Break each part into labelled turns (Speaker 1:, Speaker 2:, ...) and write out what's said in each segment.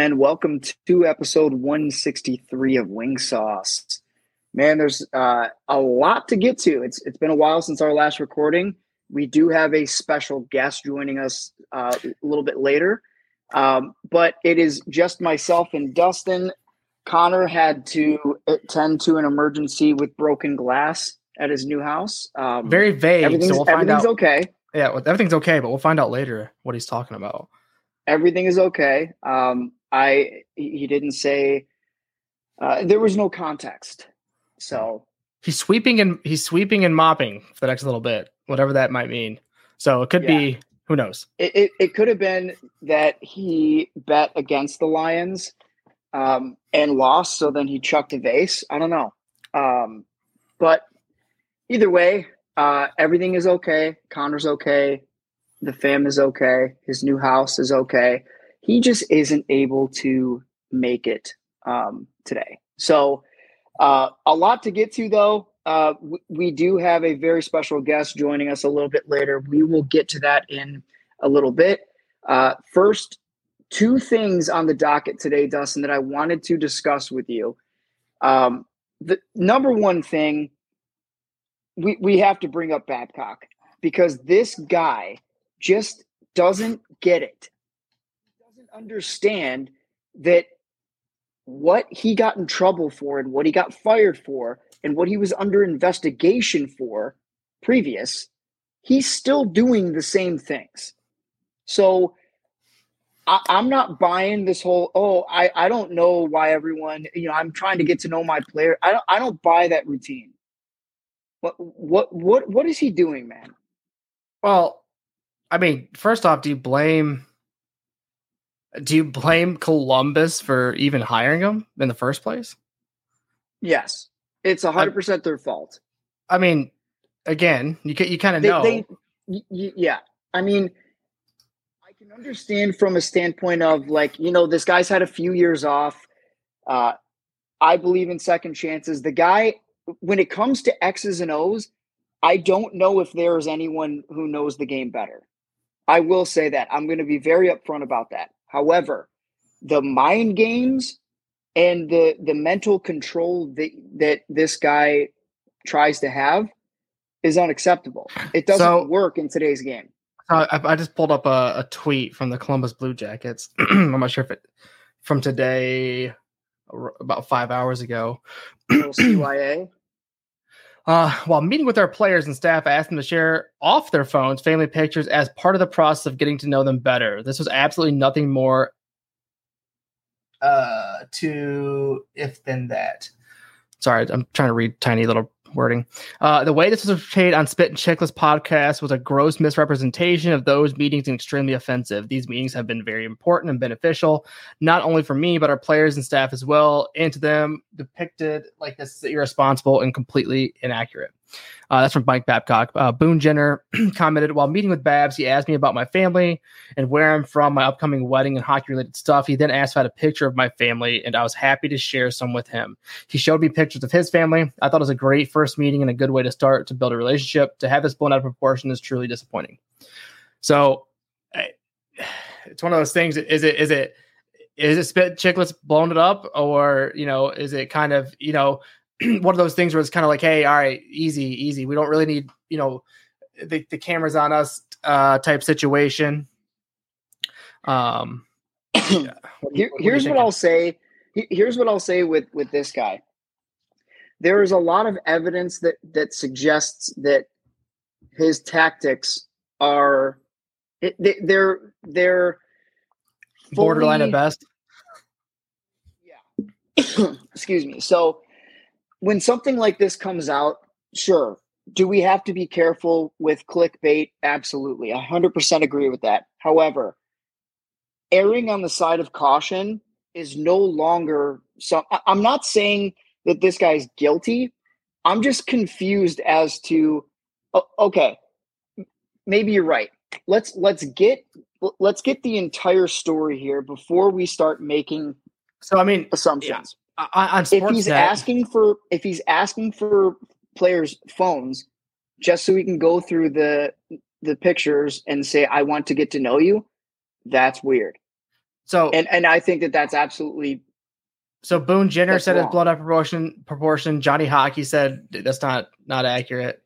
Speaker 1: and welcome to episode 163 of Wing Sauce. Man, there's a lot to get to. It's been a while since our last recording. We do have a special guest joining us a little bit later, but it is just myself and Dustin. Connor had to attend to an emergency with broken glass at his new house.
Speaker 2: Very vague.
Speaker 1: Everything's okay.
Speaker 2: Yeah, everything's okay, but we'll find out later what he's talking about.
Speaker 1: Everything is okay. He didn't say there was no context. So
Speaker 2: he's sweeping and mopping for the next little bit, whatever that might mean. So it could be, who knows?
Speaker 1: It could have been that he bet against the Lions and lost, so then he chucked a vase. I don't know. But either way, everything is okay. Connor's okay. The fam is okay. His new house is okay. He just isn't able to make it today. So a lot to get to, though. We do have a very special guest joining us a little bit later. We will get to that in a little bit. First, two things on the docket today, Dustin, that I wanted to discuss with you. The number one thing, we have to bring up Babcock, because this guy just doesn't get it. He doesn't understand that what he got in trouble for and what he got fired for and what he was under investigation for previous, he's still doing the same things. So I'm not buying this whole, I don't know why everyone, I'm trying to get to know my player. I don't buy that routine. What is he doing, man?
Speaker 2: Well, I mean, first off, do you blame Columbus for even hiring him in the first place?
Speaker 1: Yes. It's 100% their fault.
Speaker 2: I mean, again, you kind of know.
Speaker 1: Yeah. I mean, I can understand from a standpoint of this guy's had a few years off. I believe in second chances. The guy, when it comes to X's and O's, I don't know if there is anyone who knows the game better. I will say that. I'm going to be very upfront about that. However, the mind games and the mental control that this guy tries to have is unacceptable. It doesn't work in today's game.
Speaker 2: I just pulled up a tweet from the Columbus Blue Jackets. I'm not sure if it from today, about 5 hours ago.
Speaker 1: CYA.
Speaker 2: While meeting with our players and staff, I asked them to share off their phones family pictures as part of the process of getting to know them better. This was absolutely nothing more to if than that. Sorry, I'm trying to read tiny little wording. The way this was portrayed on Spit and Chickless podcast was a gross misrepresentation of those meetings and extremely offensive. These meetings have been very important and beneficial, not only for me, but our players and staff as well. And to them, depicted like this is irresponsible and completely inaccurate. That's from Mike Babcock. Boone Jenner commented, while meeting with Babs, he asked me about my family and where I'm from, my upcoming wedding and hockey-related stuff. He then asked if I had a picture of my family, and I was happy to share some with him. He showed me pictures of his family. I thought it was a great first meeting and a good way to start to build a relationship. To have this blown out of proportion is truly disappointing. So it's one of those things. Is it Spit Chicklets blowing it up, or is it kind of one of those things where it's kind of like, hey, all right, easy. We don't really need, the cameras on us type situation.
Speaker 1: Here's what I'll say. Here's what I'll say with this guy. There is a lot of evidence that suggests that his tactics are they're
Speaker 2: borderline at best.
Speaker 1: Yeah. Excuse me. So when something like this comes out, sure. Do we have to be careful with clickbait? Absolutely. 100% agree with that. However, erring on the side of caution is no longer I'm not saying that this guy's guilty. I'm just confused as to, okay, maybe you're right. Let's get the entire story here before we start making assumptions.
Speaker 2: Yeah. On Sportsnet,
Speaker 1: if he's asking for players' phones just so he can go through the pictures and say, I want to get to know you, that's weird.
Speaker 2: So
Speaker 1: and I think that that's absolutely.
Speaker 2: So Boone Jenner said
Speaker 1: wrong.
Speaker 2: it's blown up proportion. Johnny Hockey said that's not accurate.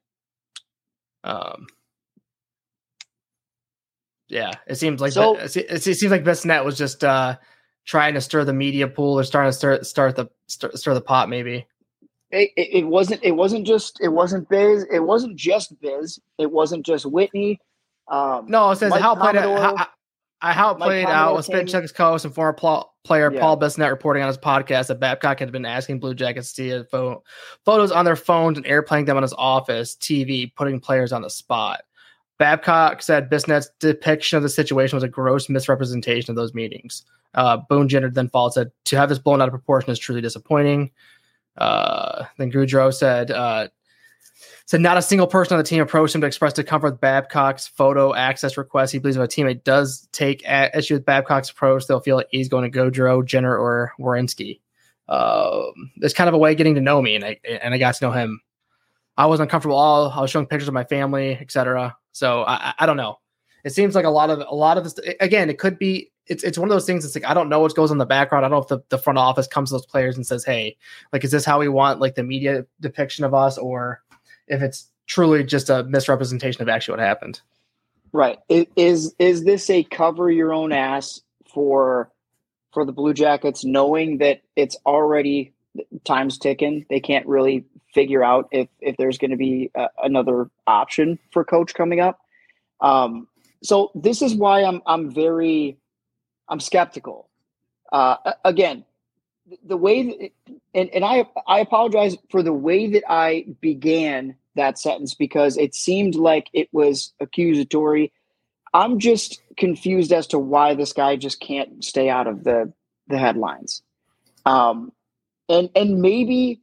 Speaker 2: Yeah, it seems like it seems like Bissonnette was just trying to stir the media pool or starting to stir the pot. Maybe
Speaker 1: it wasn't just Biz. It wasn't just Biz. It wasn't just Whitney.
Speaker 2: No, it says how it played out with Spit Chicklets co-host and former player Paul Bissonnette reporting on his podcast that Babcock had been asking Blue Jackets to see photos on their phones and airplaying them on his office TV, putting players on the spot. Babcock said Bissonnette's depiction of the situation was a gross misrepresentation of those meetings. Boone Jenner then followed, said, to have this blown out of proportion is truly disappointing. Then Goudreau said not a single person on the team approached him to express discomfort with Babcock's photo access request. He believes if a teammate does take issue with Babcock's approach, they'll feel like he's going to Goudreau, Jenner, or Werenski. It's kind of a way of getting to know me, and I got to know him. I was uncomfortable. I was showing pictures of my family, etc. So I don't know. It seems like a lot of this. Again, it could be. It's one of those things. It's like I don't know what goes on in the background. I don't know if the front office comes to those players and says, "Hey, like, is this how we want like the media depiction of us?" Or if it's truly just a misrepresentation of actually what happened.
Speaker 1: Right. Is this a cover your own ass for the Blue Jackets, knowing that it's already time's ticking? They can't really figure out if there's going to be another option for coach coming up. So this is why I'm skeptical. Again, the way that, and I apologize for the way that I began that sentence because it seemed like it was accusatory. I'm just confused as to why this guy just can't stay out of the headlines. And maybe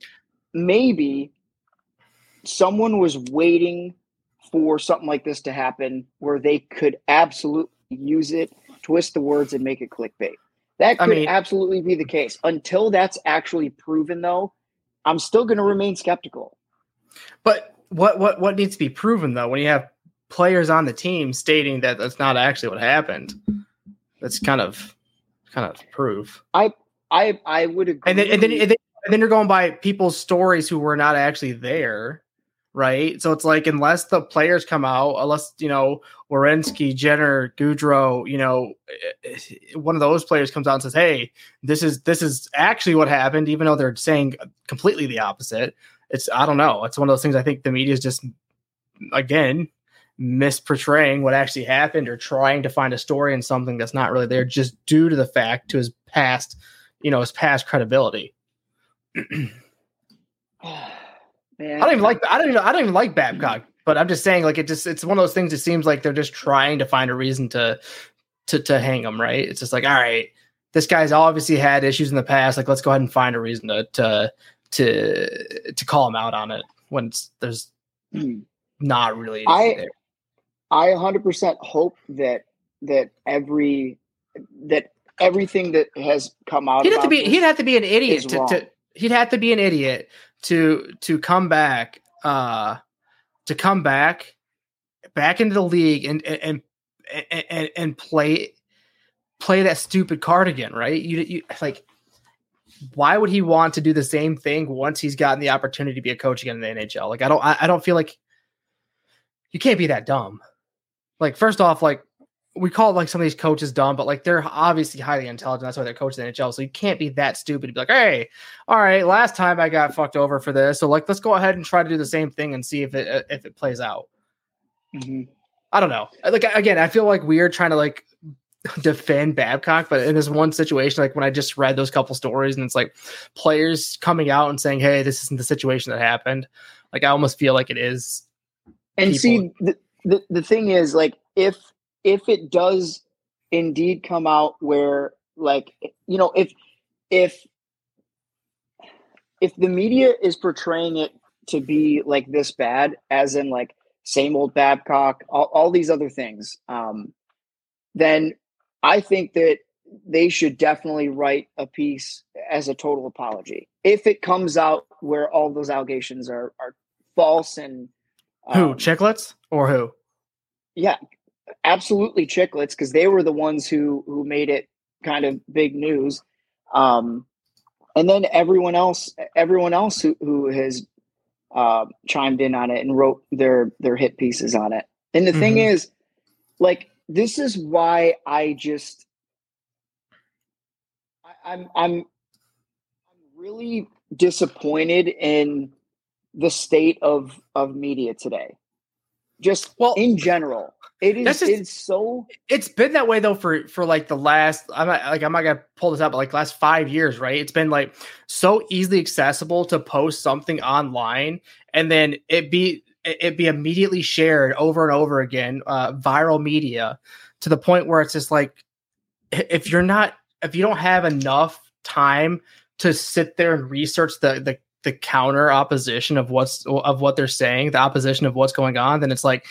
Speaker 1: someone was waiting for something like this to happen where they could absolutely use it, twist the words, and make it clickbait. That could absolutely be the case. Until that's actually proven, though, I'm still going to remain skeptical.
Speaker 2: But what needs to be proven, though, when you have players on the team stating that that's not actually what happened? That's kind of proof.
Speaker 1: I would agree.
Speaker 2: And then you're going by people's stories who were not actually there, right? So it's like unless the players come out, unless Werenski, Jenner, Goudreau, one of those players comes out and says, "Hey, this is actually what happened," even though they're saying completely the opposite. I don't know. It's one of those things I think the media is just, again, misportraying what actually happened or trying to find a story in something that's not really there just due to the fact to his past credibility. Man. I don't even like Babcock, but I'm just saying, like, it's one of those things. It seems like they're just trying to find a reason to hang him, right? It's just like, all right, this guy's obviously had issues in the past. Like, let's go ahead and find a reason to call him out on it when there's not really anything there.
Speaker 1: I 100% hope that everything that has come out.
Speaker 2: He'd have to be an idiot he'd have to be an idiot to come back into the league and play that stupid card again, right? You like, why would he want to do the same thing once he's gotten the opportunity to be a coach again in the NHL? Like, I don't feel like you can't be that dumb. Like, first off, like, we call like some of these coaches dumb, but like they're obviously highly intelligent. That's why they're coaching the NHL. So you can't be that stupid to be like, "Hey, all right, last time I got fucked over for this, so like let's go ahead and try to do the same thing and see if it plays out."
Speaker 1: Mm-hmm.
Speaker 2: I don't know. Like, again, I feel like we're trying to like defend Babcock, but in this one situation, like when I just read those couple stories and it's like players coming out and saying, "Hey, this isn't the situation that happened," like I almost feel like it is.
Speaker 1: And see, the thing is, like, if it does indeed come out where, like, if the media is portraying it to be like this bad, as in like same old Babcock, all these other things, then I think that they should definitely write a piece as a total apology. If it comes out where all those allegations are false and
Speaker 2: who, Chicklets or who?
Speaker 1: Yeah, absolutely Chicklets, because they were the ones who made it kind of big news. And then everyone else who has chimed in on it and wrote their hit pieces on it. And the thing is, like, this is why I'm really disappointed in the state of media today. Just in general.
Speaker 2: It's been that way though for like the last, I'm not gonna pull this up, but like last 5 years, right? It's been like so easily accessible to post something online and then it be immediately shared over and over again, viral media, to the point where it's just like, if you don't have enough time to sit there and research the counter opposition of what they're saying, the opposition of what's going on, then it's like,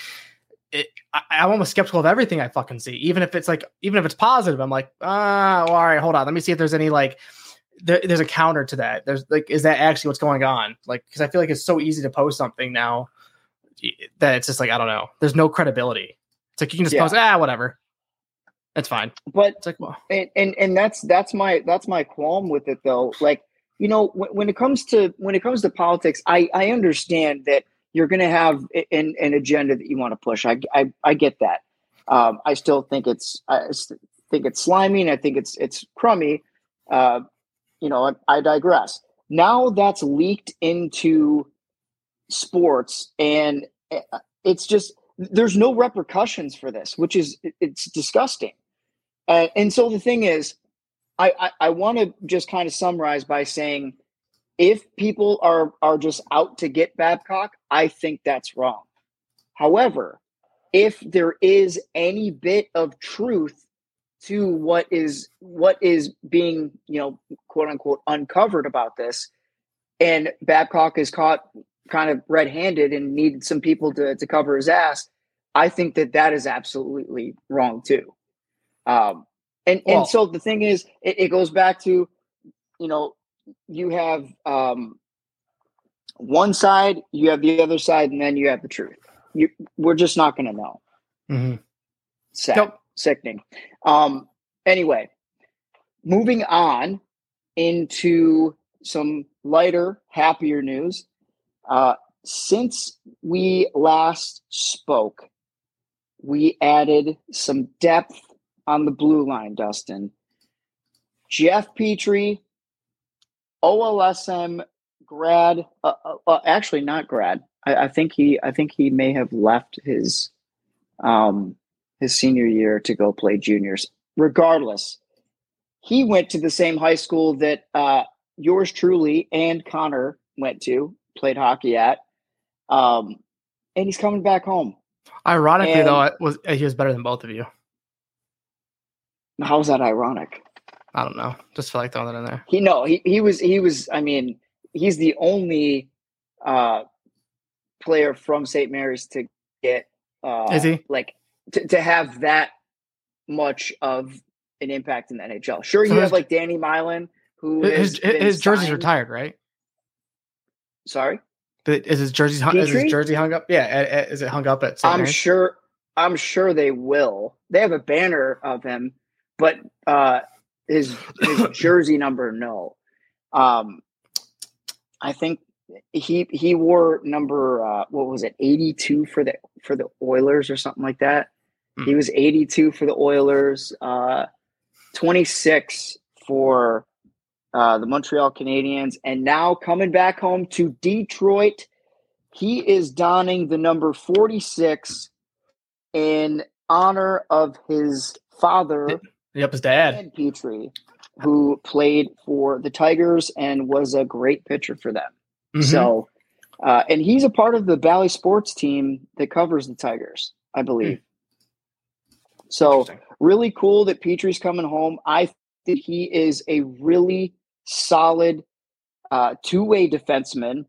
Speaker 2: I'm almost skeptical of everything I fucking see. Even if it's positive, I'm like, well, all right, hold on. Let me see if there's any like, there's a counter to that. There's like, is that actually what's going on? Like, because I feel like it's so easy to post something now that it's just like, I don't know. There's no credibility. It's like you can just post, whatever. That's fine.
Speaker 1: But it's like, well, and that's my qualm with it though. Like, you know, when it comes to politics, I understand that you're going to have an agenda that you want to push. I get that. I still think it's slimy, and I think it's crummy. You know, I digress. Now that's leaked into sports, and it's just, there's no repercussions for this, which is, it's disgusting. And so the thing is, I want to just kind of summarize by saying, if people are just out to get Babcock, I think that's wrong. However, if there is any bit of truth to what is being, you know, quote unquote, uncovered about this, and Babcock is caught kind of red-handed and needed some people to cover his ass, I think that is absolutely wrong too. And so the thing is, it goes back to, you know, you have one side, you have the other side, and then you have the truth. We're just not going to know.
Speaker 2: Mm-hmm.
Speaker 1: Sad, nope. Sickening. Anyway, moving on into some lighter, happier news. Since we last spoke, we added some depth on the blue line, Dustin. Jeff Petrie, OLSM grad, actually not grad. I think he may have left his senior year to go play juniors. Regardless, he went to the same high school that yours truly and Connor went to, played hockey at, and he's coming back home.
Speaker 2: Ironically, though, he was better than both of you.
Speaker 1: How's that ironic?
Speaker 2: I don't know. Just feel like throwing that in there.
Speaker 1: He was. I mean, he's the only player from St. Mary's to get.
Speaker 2: Is he?
Speaker 1: Like to have that much of an impact in the NHL? Sure, you have like Danny Milan, who
Speaker 2: his jersey's retired, right?
Speaker 1: Sorry,
Speaker 2: but is his jersey hung up? Yeah, is it hung up at St. Mary's?
Speaker 1: I'm sure they will. They have a banner of him, but his jersey number, no. I think he wore number what was it, 82 for the Oilers or something like that. He was 82 for the Oilers, 26 for the Montreal Canadiens, and now coming back home to Detroit, he is donning the number 46 in honor of his father.
Speaker 2: Yep, his dad,
Speaker 1: Ed Petrie, who played for the Tigers and was a great pitcher for them. Mm-hmm. So, and he's a part of the Bally Sports team that covers the Tigers, I believe. So really cool that Petrie's coming home. I think he is a really solid two-way defenseman.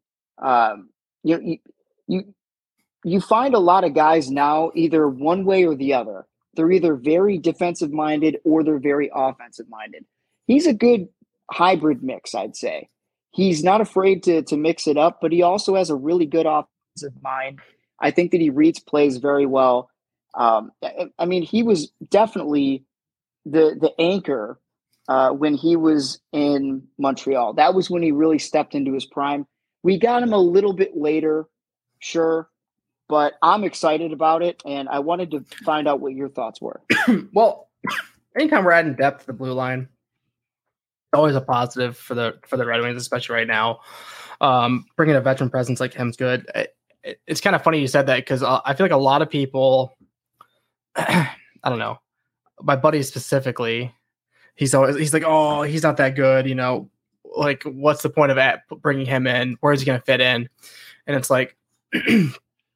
Speaker 1: You find a lot of guys now either one way or the other. They're either very defensive-minded or they're very offensive-minded. He's a good hybrid mix, I'd say. He's not afraid to mix it up, but he also has a really good offensive mind. I think that he reads plays very well. I mean, he was definitely the anchor when he was in Montreal. That was when he really stepped into his prime. We got him a little bit later, sure, but I'm excited about it, and I wanted to find out what your thoughts were.
Speaker 2: Well, anytime we're adding depth to the blue line, always a positive for the Red Wings, especially right now. Bringing a veteran presence like him's good. It's kind of funny you said that because I feel like a lot of people, I don't know, my buddy specifically, he's like, oh, he's not that good, you know, like what's the point of bringing him in? Where is he going to fit in? And it's like, I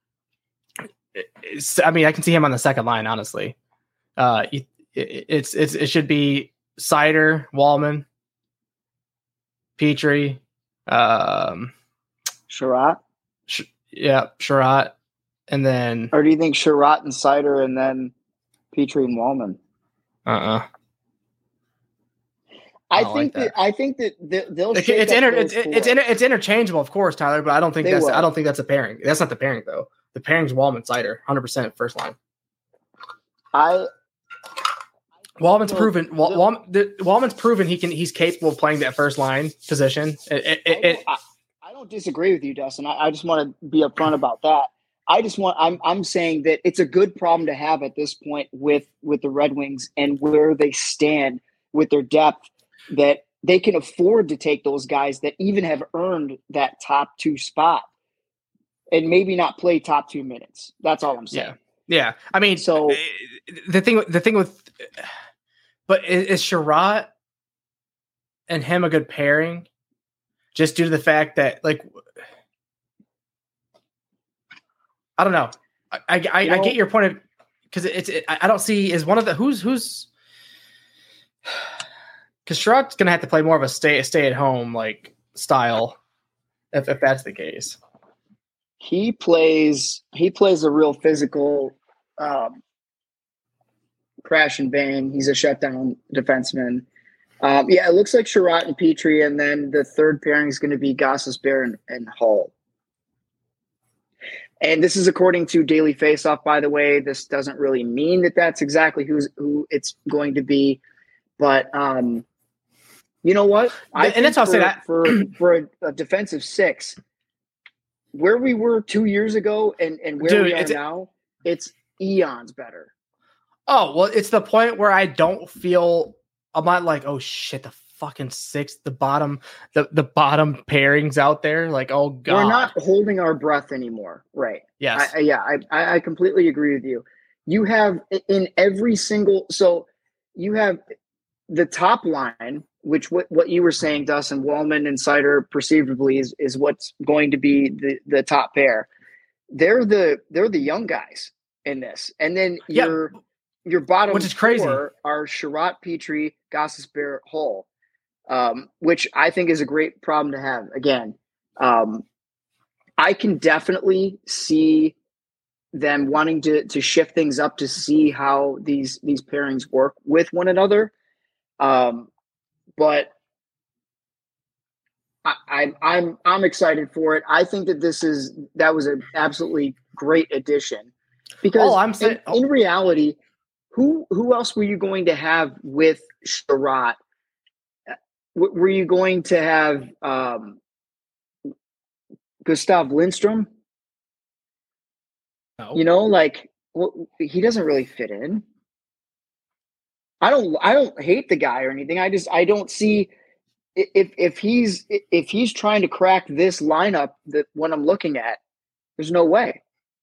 Speaker 2: mean, I can see him on the second line, honestly. It should be Seider, Walman, Petrie,
Speaker 1: Sherratt.
Speaker 2: Sherratt, and then.
Speaker 1: Or do you think Sherratt and Seider, and then Petrie and Walman? I think that they'll.
Speaker 2: It's interchangeable, of course, Tyler. But I don't think that's a pairing. That's not the pairing though. The pairing's Walman Seider, 100% first line. Walman's proven. Walman's proven he's capable of playing that first line position.
Speaker 1: I don't disagree with you, Dustin. I just want to be upfront about that. I'm saying that it's a good problem to have at this point with the Red Wings and where they stand with their depth, that they can afford to take those guys that even have earned that top 2 spot and maybe not play top 2 minutes. That's all I'm saying.
Speaker 2: Yeah. I mean, so the thing with, but is Sherratt and him a good pairing just due to the fact that, like, I don't know. I get your point of, because I don't see is one of the who's because Sherratt's gonna have to play more of a stay at home like style if that's the case.
Speaker 1: He plays a real physical crash and bang. He's a shutdown defenseman. It looks like Sherratt and Petrie, and then the third pairing is going to be Gostisbehere and Hull. And this is according to Daily Faceoff, by the way. This doesn't really mean that that's exactly who it's going to be, but you know what?
Speaker 2: That's how I'll say that
Speaker 1: for a defensive 6, where we were 2 years ago and where we are now, it's eons better.
Speaker 2: Oh well, it's the point where I don't feel I'm not like, oh shit, the fucking 6th, the bottom pairings out there. Like, oh god,
Speaker 1: we're not holding our breath anymore, right?
Speaker 2: Yes,
Speaker 1: I completely agree with you. You have in every single, so you have the top line, which what you were saying, Dustin, Walman and Seider perceivably is what's going to be the top pair. They're the young guys in this, and then your bottom, which is crazy, 4 are Sherratt, Petrie, Gostisbehere, Hull. Which I think is a great problem to have. Again, I can definitely see them wanting to shift things up to see how these pairings work with one another. But I'm excited for it. I think that that was an absolutely great addition because in reality, who else were you going to have with Sherratt? Were you going to have Gustav Lindstrom?
Speaker 2: No.
Speaker 1: You know, like he doesn't really fit in. I don't hate the guy or anything. I don't see if he's trying to crack this lineup that what I'm looking at, there's no way.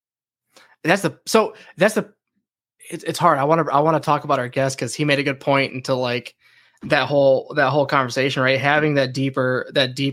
Speaker 2: It's hard. I want to talk about our guest because he made a good point into like that whole conversation, right? Having that deeper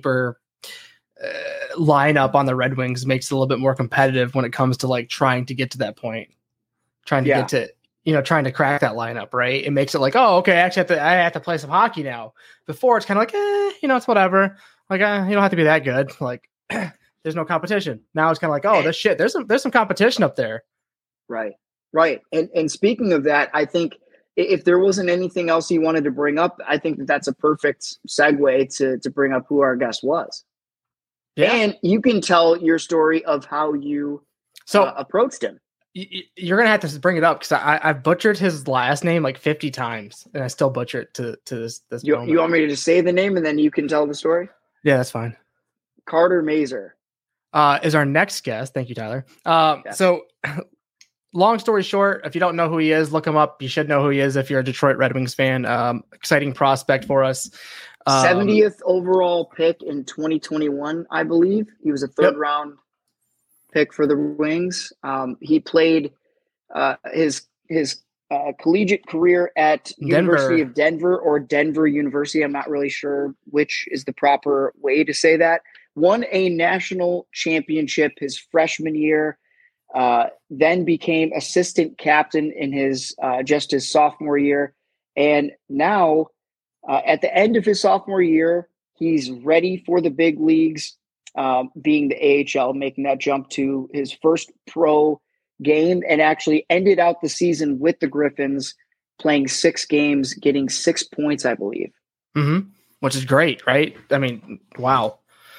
Speaker 2: lineup on the Red Wings makes it a little bit more competitive when it comes to like trying to get to that point, trying to crack that lineup, right? It makes it like, oh, okay, actually I have to play some hockey now. Before it's kind of like, it's whatever. Like, you don't have to be that good. Like, there's no competition. Now it's kind of like, oh, this shit. There's some competition up there.
Speaker 1: Right. And speaking of that, I think if there wasn't anything else you wanted to bring up, I think that's a perfect segue to bring up who our guest was. Yeah. And you can tell your story of how you approached him.
Speaker 2: You're gonna have to bring it up because I've butchered his last name like 50 times, and I still butcher it to this moment.
Speaker 1: You want me to just say the name and then you can tell the story?
Speaker 2: Yeah, that's fine.
Speaker 1: Carter Mazur
Speaker 2: is our next guest. Thank you, Tyler. So, long story short, if you don't know who he is, look him up. You should know who he is if you're a Detroit Red Wings fan. Exciting prospect for us.
Speaker 1: 70th overall pick in 2021, I believe. He was a third round pick for the Wings. He played his collegiate career at University of Denver or Denver University. I'm not really sure which is the proper way to say that. Won a national championship his freshman year, then became assistant captain in his sophomore year. And now at the end of his sophomore year, he's ready for the big leagues, being the AHL, making that jump to his first pro game, and actually ended out the season with the Griffins, playing 6 games, getting 6 points, I believe.
Speaker 2: Mm-hmm. Which is great, right? I mean, wow.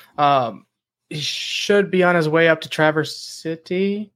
Speaker 2: He should be on his way up to Traverse City.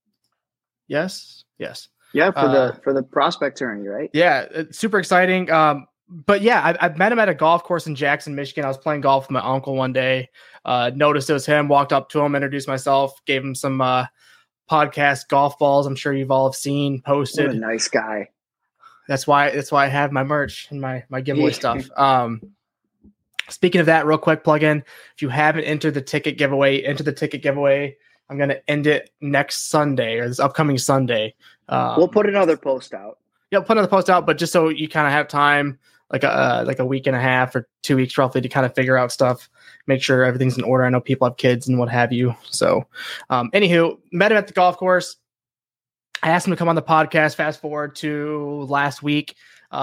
Speaker 2: Yes.
Speaker 1: Yeah, for the prospect tourney, right?
Speaker 2: Yeah, it's super exciting. But yeah, I met him at a golf course in Jackson, Michigan. I was playing golf with my uncle one day. Noticed it was him. Walked up to him, introduced myself, gave him some podcast golf balls. I'm sure you've all have seen posted.
Speaker 1: What a nice guy.
Speaker 2: That's why I have my merch and my giveaway stuff. Speaking of that, real quick plug in. If you haven't entered the ticket giveaway, enter the ticket giveaway. I'm going to end it next Sunday or this upcoming Sunday.
Speaker 1: We'll put another post out.
Speaker 2: Yeah, put another post out, but just so you kind of have time, like a week and a half or 2 weeks roughly, to kind of figure out stuff, make sure everything's in order. I know people have kids and what have you. So, anywho, met him at the golf course. I asked him to come on the podcast. Fast forward to last week.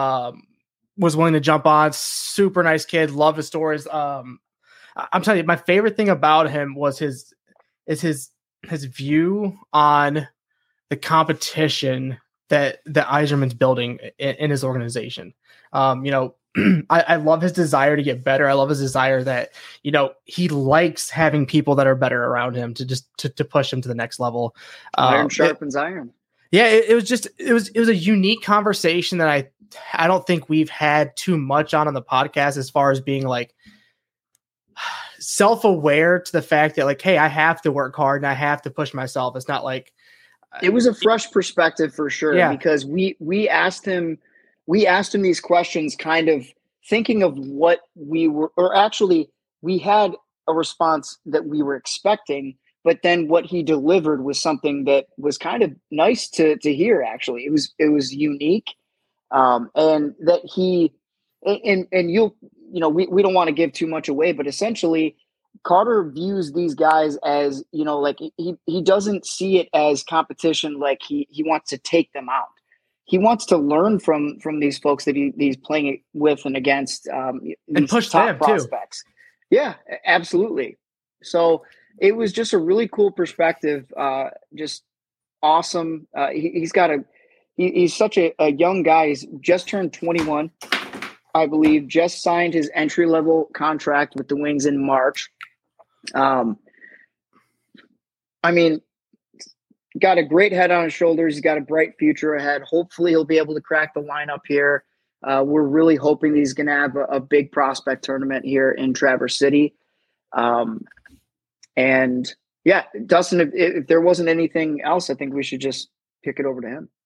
Speaker 2: Was willing to jump on. Super nice kid. Love his stories. I'm telling you, my favorite thing about him was his view on the competition that Yzerman's building in his organization. I love his desire to get better. I love his desire that, he likes having people that are better around him to push him to the next level.
Speaker 1: Iron sharpens iron.
Speaker 2: Yeah, it was a unique conversation that I don't think we've had too much on the podcast, as far as being like self-aware to the fact that, like, hey, I have to work hard and I have to push myself. It's not like
Speaker 1: it was a fresh perspective for sure, because we asked him these questions, kind of thinking of what we were, or actually we had a response that we were expecting, but then what he delivered was something that was kind of nice to hear. Actually, it was unique. And that he, and we don't want to give too much away, but essentially Carter views these guys as, like he doesn't see it as competition. Like he wants to take them out. He wants to learn from these folks that he's playing with and against,
Speaker 2: and push top them prospects.
Speaker 1: Too. Yeah, absolutely. So it was just a really cool perspective. Just awesome. He's such a young guy. He's just turned 21, I believe, just signed his entry-level contract with the Wings in March. Got a great head on his shoulders. He's got a bright future ahead. Hopefully he'll be able to crack the lineup here. We're really hoping he's going to have a big prospect tournament here in Traverse City. And yeah, Dustin, if there wasn't anything else, I think we should just kick it over to him.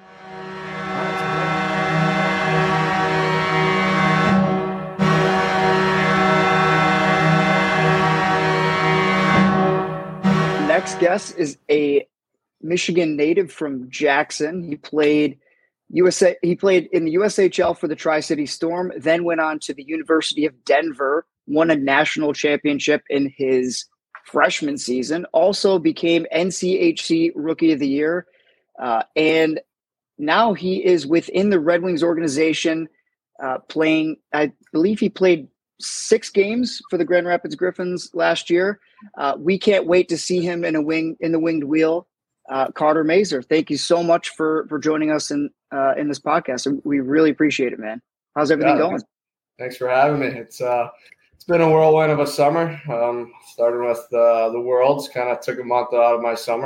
Speaker 1: Next guest is a Michigan native from Jackson. He played in the USHL for the Tri-City Storm, then went on to the University of Denver, won a national championship in his freshman season, also became NCHC Rookie of the Year. And now he is within the Red Wings organization, playing, I believe he played 6 games for the Grand Rapids Griffins last year. We can't wait to see him in the winged wheel. Carter Mazur, thank you so much for joining us in this podcast. We really appreciate it, man. How's everything going?
Speaker 3: Thanks for having me. It's been a whirlwind of a summer. Starting with the Worlds, kind of took a month out of my summer, but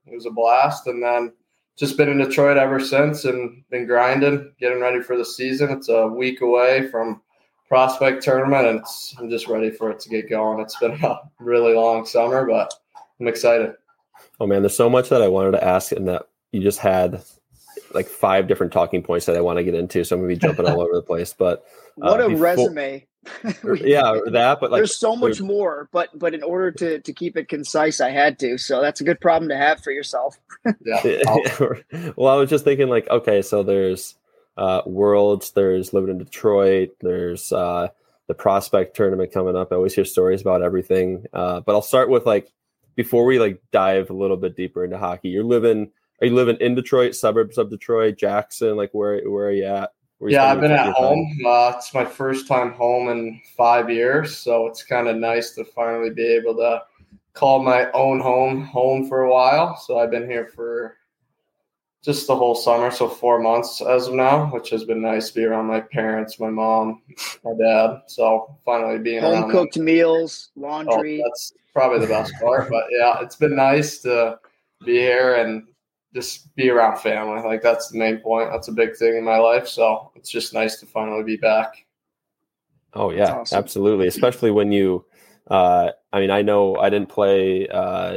Speaker 3: it was a blast. And then just been in Detroit ever since and been grinding, getting ready for the season. It's a week away from prospect tournament, and I'm just ready for it to get going. It's been a really long summer, but I'm excited.
Speaker 4: Oh man, there's so much that I wanted to ask, and that you just had like 5 different talking points that I want to get into. So I'm gonna be jumping all over the place. But
Speaker 1: what a resume!
Speaker 4: But like
Speaker 1: there's so much more. But in order to keep it concise, I had to. So that's a good problem to have for yourself.
Speaker 3: Yeah.
Speaker 4: Well, I was just thinking like, okay, so there's Worlds, there's living in Detroit, there's the prospect tournament coming up. I always hear stories about everything. But I'll start with like, before we like dive a little bit deeper into hockey, are you living in Detroit, suburbs of Detroit, Jackson? Like where are you at?
Speaker 3: I've been at home. It's my first time home in 5 years. So it's kind of nice to finally be able to call my own home for a while. So I've been here for just the whole summer. So 4 months as of now, which has been nice to be around my parents, my mom, my dad. So finally being around
Speaker 1: home cooked meals, laundry.
Speaker 3: That's probably the best part. But yeah, it's been nice to be here and just be around family. Like that's the main point. That's a big thing in my life. So it's just nice to finally be back.
Speaker 4: Oh yeah, awesome. Absolutely. Especially when you, I mean, I know I didn't play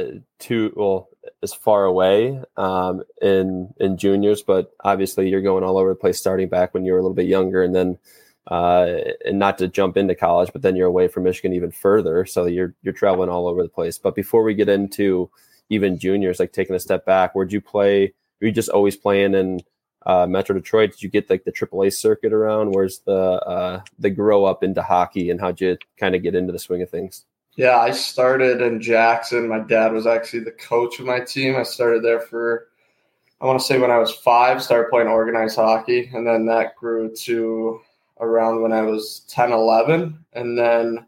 Speaker 4: as far away in juniors, but obviously you're going all over the place starting back when you were a little bit younger, and then and not to jump into college, but then you're away from Michigan even further. So you're traveling all over the place. But before we get into even juniors, like taking a step back, where'd you play? Were you just always playing in Metro Detroit? Did you get like the AAA circuit around? Where's the grow up into hockey, and how'd you kind of get into the swing of things?
Speaker 3: Yeah, I started in Jackson. My dad was actually the coach of my team. I started there for, I want to say when I was 5, started playing organized hockey. And then that grew to around when I was 10, 11. And then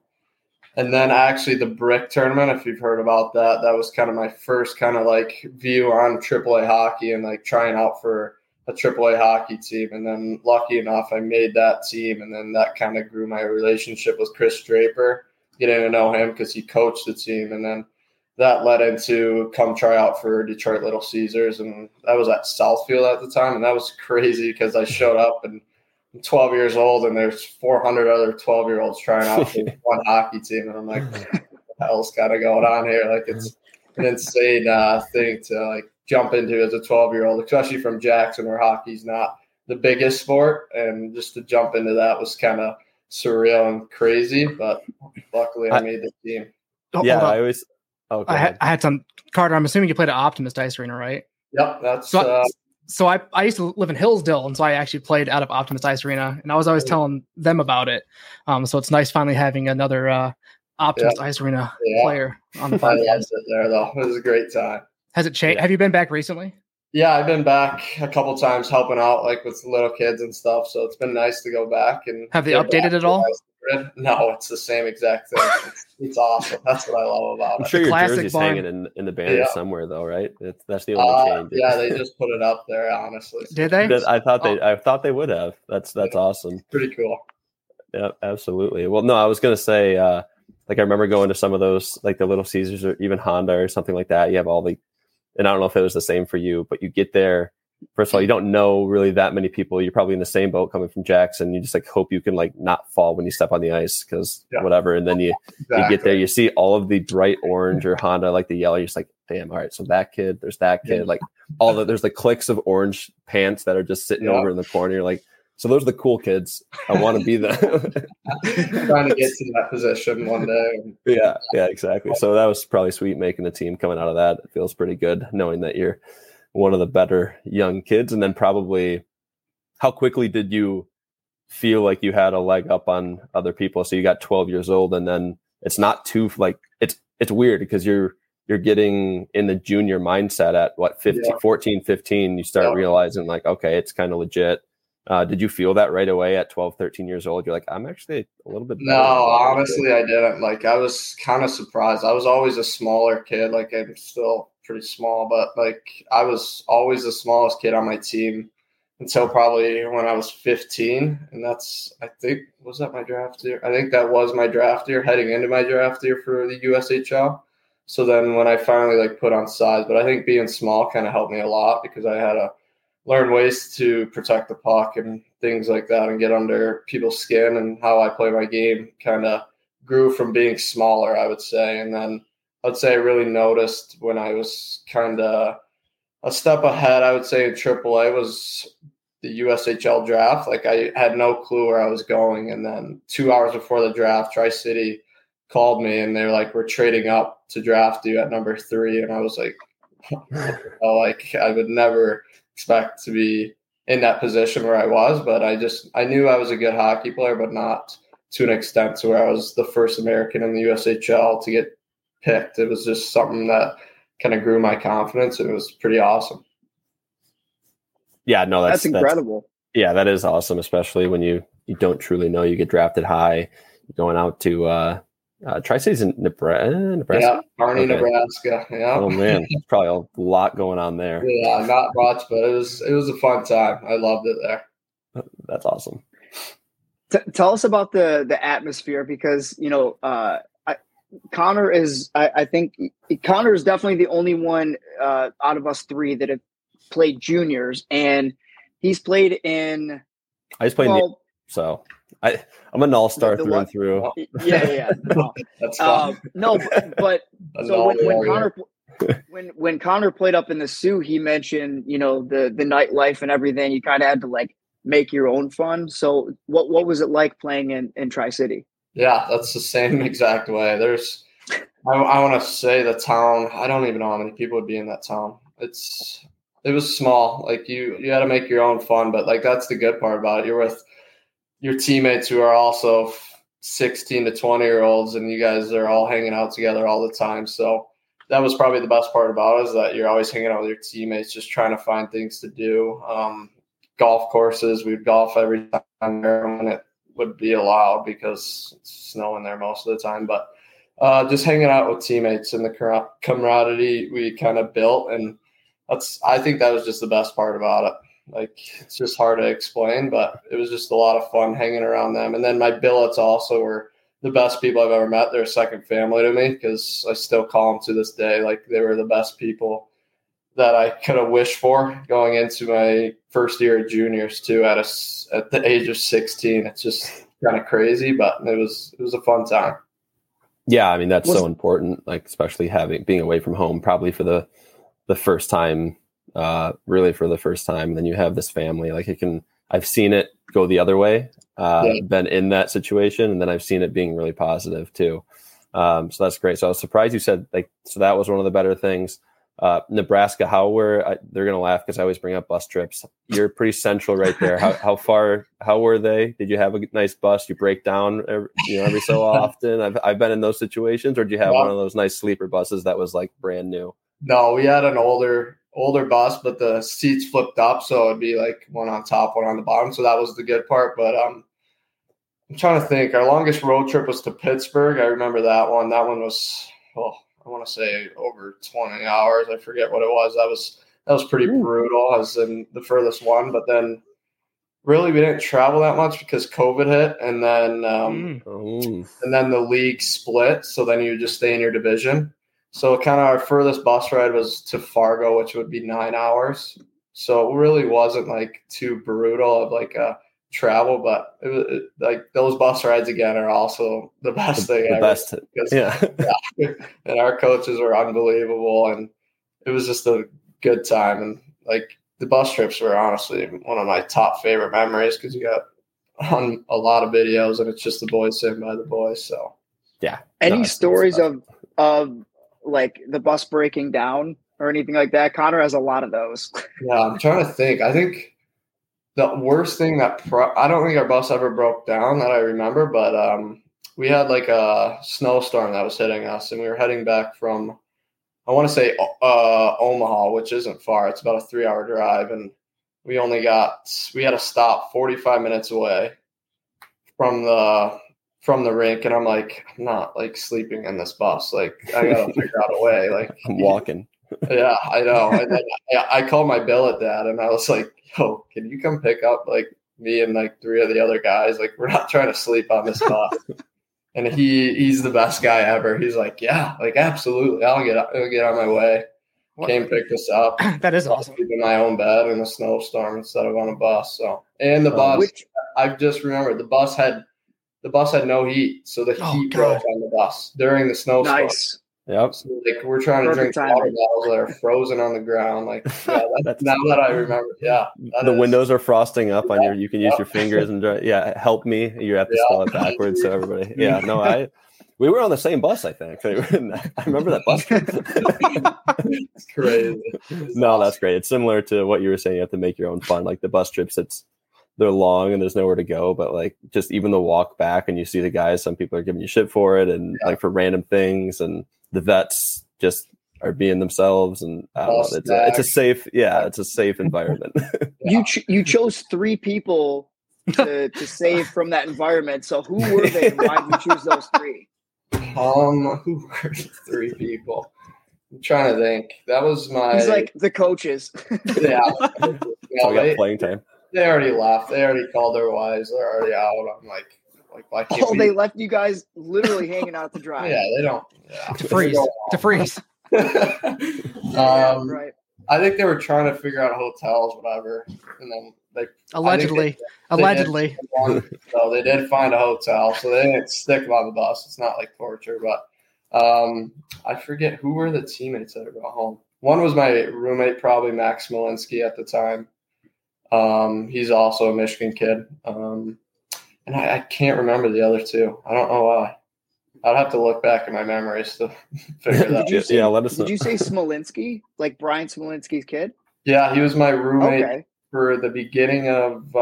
Speaker 3: actually the Brick tournament, if you've heard about that, that was kind of my first kind of like view on AAA hockey and like trying out for a AAA hockey team. And then lucky enough, I made that team. And then that kind of grew my relationship with Chris Draper, getting to know him because he coached the team. And then that led into come try out for Detroit Little Caesars. And that was at Southfield at the time. And that was crazy because I showed up and I'm 12 years old and there's 400 other 12-year-olds trying out for one hockey team. And I'm like, what the hell's kind of going on here? Like it's an insane thing to like jump into as a 12-year-old, especially from Jackson where hockey's not the biggest sport. And just to jump into that was kind of surreal and crazy, but luckily I made the team.
Speaker 4: Yeah, I always. Oh,
Speaker 2: I had some Carter. I'm assuming you played at Optimist Ice Arena, right?
Speaker 3: Yep, that's.
Speaker 2: So I used to live in Hillsdale, and so I actually played out of Optimist Ice Arena, and I was always telling them about it. So it's nice finally having another Optimist Ice Arena player on the podcast.
Speaker 3: I loved it there, though. It was a great time.
Speaker 2: Has it changed? Have you been back recently?
Speaker 3: Yeah, I've been back a couple times helping out like with little kids and stuff. So it's been nice to go back and
Speaker 2: have they updated it all?
Speaker 3: No, it's the same exact thing. It's awesome. That's what I love about it.
Speaker 4: I'm sure your jersey's hanging in the banner somewhere though, right? That's the only change.
Speaker 3: Yeah, they just put it up there, honestly.
Speaker 2: Did they?
Speaker 4: I thought they would have. That's awesome.
Speaker 3: Pretty cool.
Speaker 4: Yeah, absolutely. Well, no, I was gonna say like I remember going to some of those like the Little Caesars or even Honda or something like that. You have all the, and I don't know if it was the same for you, but you get there. First of all, you don't know really that many people. You're probably in the same boat coming from Jackson. You just like hope you can like not fall when you step on the ice because whatever. And then you get there, you see all of the bright orange or Honda, like the yellow. You're just like, damn, all right. So that kid, there's that kid, like there's the cliques of orange pants that are just sitting over in the corner. You're like, so those are the cool kids. I want to be them.
Speaker 3: Trying to get to that position one day.
Speaker 4: Yeah, exactly. So that was probably sweet making the team coming out of that. It feels pretty good knowing that you're one of the better young kids. And then probably how quickly did you feel like you had a leg up on other people? So you got 12 years old and then it's not too like, it's weird because you're getting in the junior mindset at what, 14, 15, you start realizing like, okay, it's kind of legit. Did you feel that right away at 12, 13 years old? You're like, I'm actually a little bit better.
Speaker 3: No, honestly, I didn't. Like, I was kind of surprised. I was always a smaller kid. Like, I'm still pretty small, but like, I was always the smallest kid on my team until probably when I was 15. And that's, I think, was that my draft year? I think that was my draft year, heading into my draft year for the USHL. So then when I finally like put on size, but I think being small kind of helped me a lot because I had to learn ways to protect the puck and things like that and get under people's skin, and how I play my game kind of grew from being smaller, I would say. And then I'd say I really noticed when I was kind of a step ahead, I would say in AAA was the USHL draft. Like I had no clue where I was going. And then 2 hours before the draft, Tri-City called me and they were like, we're trading up to draft you at number 3. And I was like, oh, like I would never expect to be in that position where I was, but I knew I was a good hockey player, but not to an extent to where I was the first American in the USHL to get picked. It was just something that kind of grew my confidence, and it was pretty awesome.
Speaker 4: Yeah, no,
Speaker 1: that's incredible.
Speaker 4: Yeah, that is awesome, especially when you don't truly know. You get drafted high, going out to Tri-City's in Nebraska.
Speaker 3: Yeah, Kearney, okay. Nebraska. Yeah.
Speaker 4: Oh man, there's probably a lot going on there.
Speaker 3: Yeah, not much, but it was a fun time. I loved it there.
Speaker 4: That's awesome.
Speaker 1: Tell us about the atmosphere, because Connor is. I think Connor is definitely the only one out of us 3 that have played juniors, and he's played in.
Speaker 4: I just played so. I'm an all-star through and through.
Speaker 1: Yeah. No,
Speaker 3: that's fun.
Speaker 1: No, but so when Connor played up in the Sioux, he mentioned the nightlife and everything. You kind of had to like make your own fun. So what was it like playing in Tri-City?
Speaker 3: Yeah, that's the same exact way. I want to say the town. I don't even know how many people would be in that town. It was small. Like you had to make your own fun, but like that's the good part about it. You're with your teammates who are also 16 to 20-year-olds, and you guys are all hanging out together all the time. So that was probably the best part about it, is that you're always hanging out with your teammates, just trying to find things to do. Golf courses, we'd golf every time there when it would be allowed because it's snowing there most of the time. But just hanging out with teammates and the camaraderie we kind of built, and I think that was just the best part about it. Like, it's just hard to explain, but it was just a lot of fun hanging around them. And then my billets also were the best people I've ever met. They're a second family to me, because I still call them to this day. Like, they were the best people that I could have wished for going into my first year of juniors too, at the age of 16. It's just kind of crazy, but it was a fun time.
Speaker 4: Yeah, I mean, that's so important, like especially being away from home, probably for the first time. Really for the first time, and then you have this family. Like I've seen it go the other way, been in that situation, and then I've seen it being really positive too. So that's great. So I was surprised you said so that was one of the better things. Nebraska, they're going to laugh because I always bring up bus trips. You're pretty central right there. How were they? Did you have a nice bus? You break down every so often? I've been in those situations. Or did you have one of those nice sleeper buses that was like brand new?
Speaker 3: No, we had an older bus, but the seats flipped up, so it'd be like one on top, one on the bottom. So that was the good part. But I'm trying to think. Our longest road trip was to Pittsburgh. I remember that one. That one was, I want to say over 20 hours. I forget what it was. That was pretty brutal. I was in the furthest one, but then really we didn't travel that much because COVID hit, and then the league split. So then you just stay in your division. So kind of our furthest bus ride was to Fargo, which would be 9 hours. So it really wasn't like too brutal of like a travel, but it was like those bus rides again are also the best thing ever.
Speaker 4: Best. Yeah.
Speaker 3: And our coaches were unbelievable, and it was just a good time. And like the bus trips were honestly one of my top favorite memories, because you got on a lot of videos, and it's just the boys sitting by the boys. So
Speaker 4: yeah.
Speaker 1: Any stories of like the bus breaking down or anything like that? Connor has a lot of those.
Speaker 3: Yeah, I'm trying to think. I think the worst thing I don't think our bus ever broke down that I remember, but we had like a snowstorm that was hitting us, and we were heading back from, I want to say Omaha, which isn't far. It's about a 3-hour drive, and we had to stop 45 minutes away from the rink, and I'm like, I'm not like sleeping in this bus. Like, I gotta figure out a way. Like,
Speaker 4: I'm walking.
Speaker 3: Yeah, I know. And then I called my billet dad, and I was like, yo, can you come pick up like me and like 3 of the other guys? Like, we're not trying to sleep on this bus. And he's the best guy ever. He's like, yeah, like absolutely, I'll get on my way. Came picked us up.
Speaker 2: That is awesome.
Speaker 3: In my own bed in a snowstorm instead of on a bus. So, and the bus, I've just remembered the bus had no heat, so the heat broke on the bus during the snowstorm.
Speaker 1: Nice.
Speaker 4: Yep.
Speaker 3: So, like, we're trying to drink water bottles that are frozen on the ground. Like, yeah, now that I remember,
Speaker 4: the windows are frosting up on you can use your fingers and help me. You have to spell it backwards, so everybody. Yeah, no, we were on the same bus, I think. I remember that bus trip.
Speaker 3: It's crazy.
Speaker 4: No, that's great. It's similar to what you were saying. You have to make your own fun. Like the bus trips, they're long and there's nowhere to go. But like just even the walk back and you see the guys, some people are giving you shit for it and like for random things. And the vets just are being themselves. And I don't know, it's a safe, it's a safe environment.
Speaker 1: You chose 3 people to save from that environment. So who were they and why did you choose those 3?
Speaker 3: Who were the 3 people? I'm trying to think. That was my.
Speaker 1: He's like the coaches.
Speaker 3: Yeah.
Speaker 4: So we got playing time.
Speaker 3: They already left. They already called their wives. They're already out. I'm like why can't
Speaker 1: they left you guys literally hanging out to dry.
Speaker 3: Yeah, they don't. Yeah.
Speaker 2: To freeze.
Speaker 1: Right.
Speaker 3: I think they were trying to figure out hotels, whatever, and then
Speaker 2: allegedly.
Speaker 3: So they did find a hotel, so they didn't stick them on the bus. It's not like torture, but I forget who were the teammates that got home. One was my roommate, probably Max Smolinski at the time. He's also a Michigan kid, and I can't remember the other 2. I don't know why. I'd have to look back in my memories to figure that out.
Speaker 4: Let us know.
Speaker 1: Did you say Smolinski, like Brian Smolinski's kid?
Speaker 3: Yeah, he was my roommate for the beginning of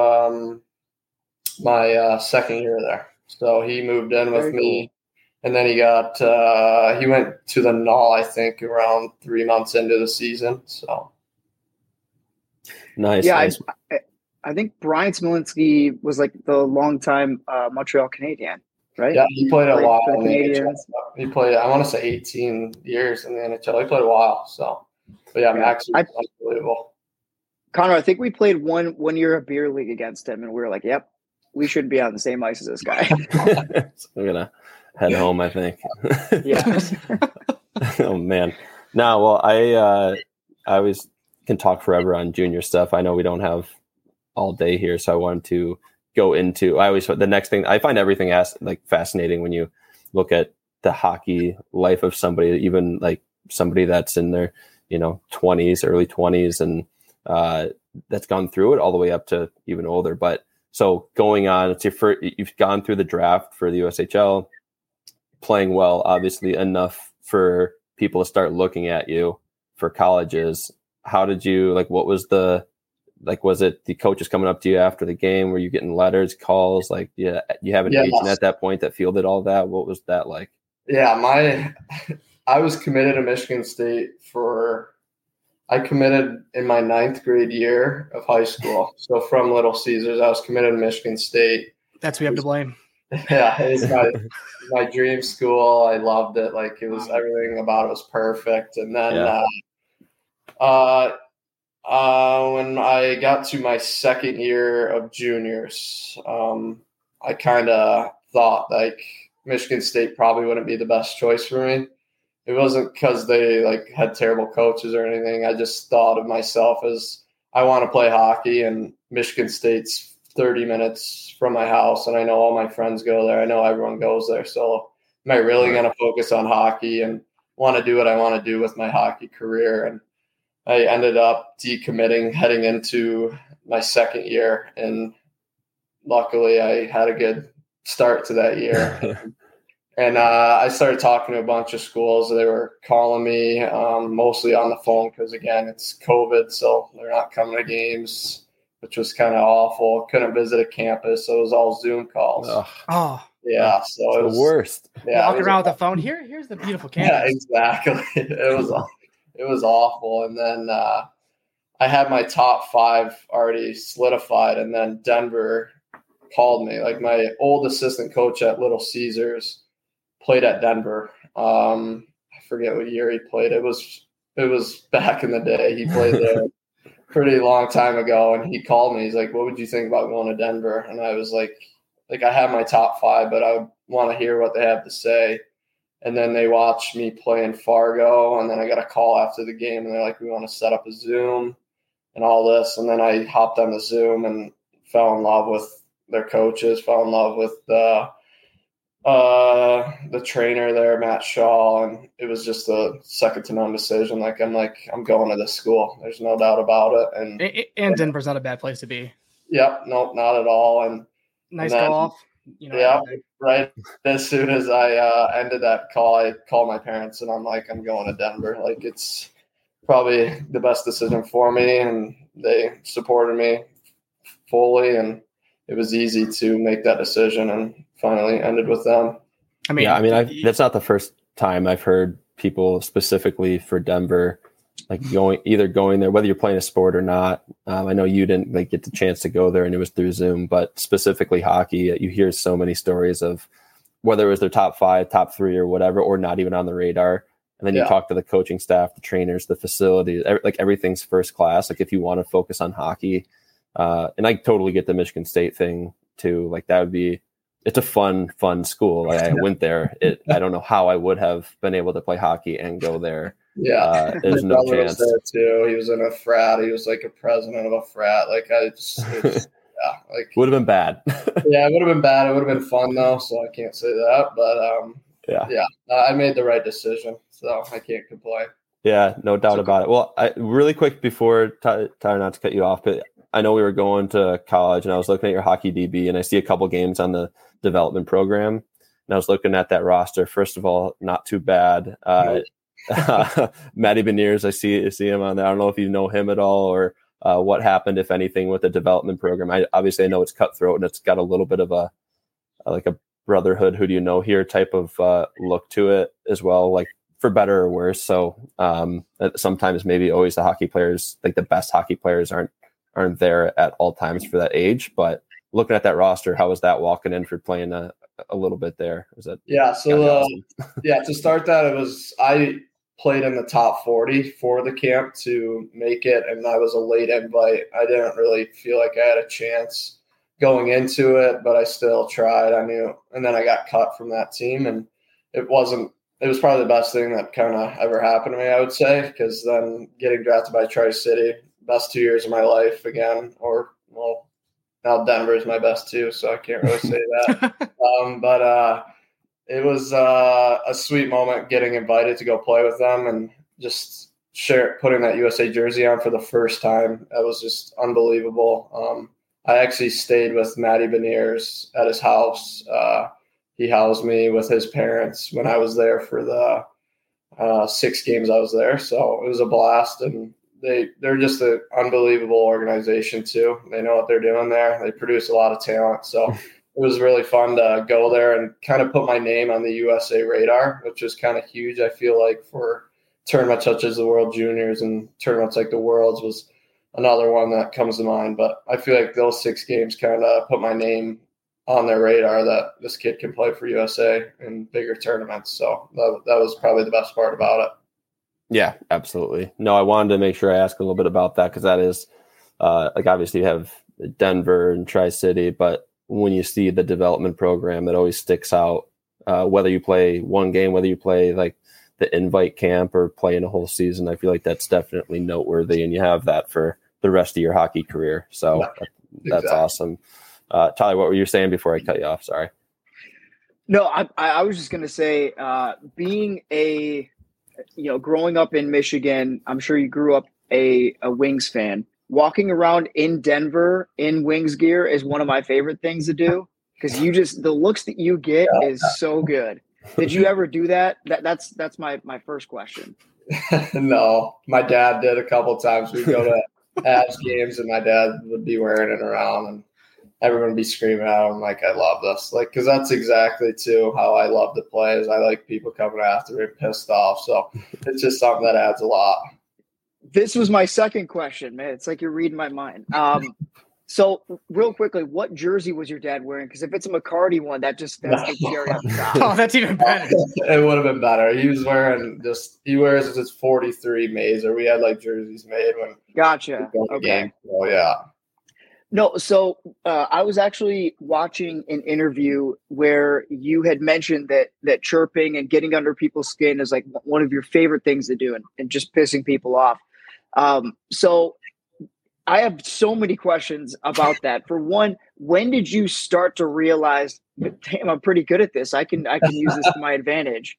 Speaker 3: my second year there. So he moved in with me, and then he went to the Null, I think, around 3 months into the season. So
Speaker 4: nice.
Speaker 1: Yeah,
Speaker 4: nice.
Speaker 1: I think Brian Smolinski was like the longtime Montreal Canadian. Right?
Speaker 3: Yeah, he played a while
Speaker 1: in the NHL.
Speaker 3: He played, I want to say 18 years in the NHL. He played a while. So, but yeah, Max was unbelievable.
Speaker 1: Connor, I think we played one year of beer league against him, and we were like, "Yep, we should be on the same ice as this guy."
Speaker 4: I'm gonna head home, I think.
Speaker 1: Yeah.
Speaker 4: Oh man. No, well, I always can talk forever on junior stuff. I know we don't have all day here, so I wanted to go into. The next thing I find everything fascinating when you look at the hockey life of somebody, even like somebody that's in their 20s, early 20s, and that's gone through it all the way up to even older. But so going on, you've gone through the draft for the USHL, playing well, obviously enough for people to start looking at you for colleges. How did you what was was it the coaches coming up to you after the game? Were you getting letters, calls? You have an agent at that point that fielded all that? What was that like?
Speaker 3: Yeah, I was committed to Michigan State I committed in my 9th grade year of high school. So from Little Caesars, I was committed to Michigan State.
Speaker 2: That's who you have to blame.
Speaker 3: Yeah, it was my dream school. I loved it. Like it was everything about it was perfect. And then when I got to my 2nd year of juniors, I kind of thought Michigan State probably wouldn't be the best choice for me. It wasn't because they had terrible coaches or anything. I just thought of myself as I want to play hockey, and Michigan State's 30 minutes from my house, and I know all my friends go there. I know everyone goes there. So am I really going to focus on hockey and want to do what I want to do with my hockey career? And I ended up decommitting heading into my 2nd year, and luckily I had a good start to that year. And I started talking to a bunch of schools. They were calling me mostly on the phone because, again, it's COVID, so they're not coming to games, which was kind of awful. Couldn't visit a campus, so it was all Zoom calls.
Speaker 2: Oh.
Speaker 3: Yeah, so it was
Speaker 4: the worst.
Speaker 3: Yeah,
Speaker 2: walking around with the phone. Here's the beautiful campus.
Speaker 3: Yeah, exactly. It was awful. And then I had my top 5 already solidified, and then Denver called me. My old assistant coach at Little Caesars played at Denver. I forget what year he played. It was back in the day. He played there pretty long time ago, and he called me. He's like, "What would you think about going to Denver?" And I was like, like I have my top 5, but I would want to hear what they have to say. And then they watched me play in Fargo, and then I got a call after the game, and they're like, we want to set up a Zoom and all this. And then I hopped on the Zoom and fell in love with their coaches, fell in love with the trainer there, Matt Shaw, and it was just a second to none decision. I'm going to this school. There's no doubt about it.
Speaker 2: And Denver's not a bad place to be.
Speaker 3: Yep, nope, not at all. And
Speaker 2: nice golf.
Speaker 3: Yeah, right. As soon as I ended that call, I called my parents, and I'm like, I'm going to Denver. Like, it's probably the best decision for me, and they supported me fully, and it was easy to make that decision, and finally ended with them.
Speaker 4: That's not the first time I've heard people specifically for Denver, like going there, whether you're playing a sport or not. I know you didn't get the chance to go there, and it was through Zoom, but specifically hockey, you hear so many stories of whether it was their top 5, top 3 or whatever, or not even on the radar. And then you talk to the coaching staff, the trainers, the facilities, everything's first class. Like if you want to focus on hockey, and I totally get the Michigan State thing too. Like that would be, it's a fun school. Like I went there. I don't know how I would have been able to play hockey and go there.
Speaker 3: Yeah,
Speaker 4: there's no chance.
Speaker 3: Was there too. He was in a frat. He was like a president of a frat. Like
Speaker 4: would have been bad.
Speaker 3: Yeah, it would have been bad. It would have been fun though, so I can't say that. But I made the right decision, so I can't complain.
Speaker 4: Yeah, no doubt about it. Well, really quick before Tyler, not to cut you off, but I know we were going to college, and I was looking at your hockey DB, and I see a couple games on the development program, and I was looking at that roster. First of all, not too bad. Matty Beniers, I see him on there. I don't know if you know him at all, or what happened, if anything, with the development program. I know it's cutthroat, and it's got a little bit of a brotherhood, who do you know here type of look to it as well, like for better or worse. So sometimes maybe always the hockey players, like the best hockey players aren't there at all times for that age. But looking at that roster, how was that walking in for playing a little bit there? Was that
Speaker 3: awesome? To start that, I played in the top 40 for the camp to make it, and I was a late invite. I didn't really feel like I had a chance going into it, but I still tried. I knew, and then I got cut from that team, and it was probably the best thing that kind of ever happened to me, I would say, because then getting drafted by Tri-City, best 2 years of my life again, now Denver is my best too, so I can't really say that. But it was a sweet moment getting invited to go play with them and just putting that USA jersey on for the first time. That was just unbelievable. I actually stayed with Matty Beniers at his house. He housed me with his parents when I was there for the 6 games I was there. So it was a blast, and they're just an unbelievable organization too. They know what they're doing there. They produce a lot of talent. So it was really fun to go there and kind of put my name on the USA radar, which is kind of huge. I feel like for tournaments such as the World Juniors and tournaments like the Worlds was another one that comes to mind. But I feel like those 6 games kind of put my name on their radar that this kid can play for USA in bigger tournaments. So that was probably the best part about it.
Speaker 4: Yeah, absolutely. No, I wanted to make sure I ask a little bit about that, because that is obviously you have Denver and Tri-City, but when you see the development program, it always sticks out, whether you play one game, whether you play like the invite camp or play in a whole season. I feel like that's definitely noteworthy, and you have that for the rest of your hockey career. So that's awesome. Tyler, what were you saying before I cut you off? Sorry.
Speaker 1: No, I was just going to say, being growing up in Michigan, I'm sure you grew up a Wings fan. Walking around in Denver in Wings gear is one of my favorite things to do, because the looks that you get is so good. Did you ever do that? That's my first question.
Speaker 3: No, my dad did a couple of times. We'd go to Avs games, and my dad would be wearing it around, and everyone would be screaming at him like, I love this. Like, because that's exactly, too, how I love to play, is I like people coming after me pissed off. So it's just something that adds a lot.
Speaker 1: This was my second question, man. It's like you're reading my mind. So real quickly, what jersey was your dad wearing? Because if it's a McCarty one, that's the cherry on the top.
Speaker 2: Oh, that's even better.
Speaker 3: It would have been better. He was wearing he wears his 43 Mazer. We had like jerseys made when.
Speaker 1: Gotcha. Okay.
Speaker 3: Oh yeah.
Speaker 1: No, so I was actually watching an interview where you had mentioned that chirping and getting under people's skin is like one of your favorite things to do, and just pissing people off. So I have so many questions about that. For one, when did you start to realize, damn, I'm pretty good at this. I can use this to my advantage.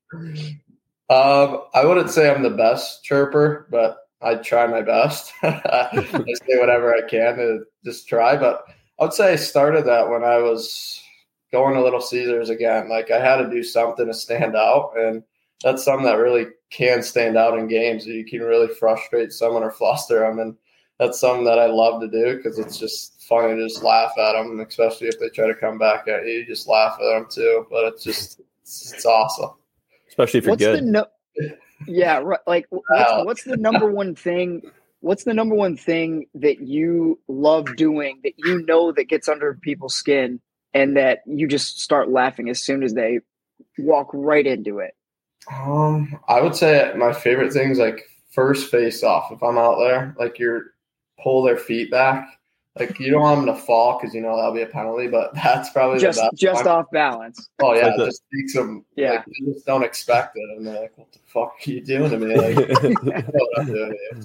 Speaker 3: I wouldn't say I'm the best chirper, but I try my best. I say whatever I can to just try. But I would say I started that when I was going to Little Caesars again. Like I had to do something to stand out, and that's something that really can stand out in games. You can really frustrate someone or fluster them, and that's something that I love to do because it's just funny to just laugh at them, especially if they try to come back at you. You just laugh at them too. But it's awesome,
Speaker 4: especially if you're good.
Speaker 1: Yeah, right. Like, what's the number one thing? What's the number one thing that you love doing that you know that gets under people's skin and that you just start laughing as soon as they walk right into it?
Speaker 3: I would say my favorite thing is like first face off. If I'm out there, like pull their feet back. Like you don't want them to fall because you know that'll be a penalty, but that's probably
Speaker 1: just
Speaker 3: the best
Speaker 1: off balance.
Speaker 3: Oh yeah, it just takes them.
Speaker 1: Yeah,
Speaker 3: like, they just don't expect it, and they're like, "What the fuck are you doing to me?" Like, what I'm doing here.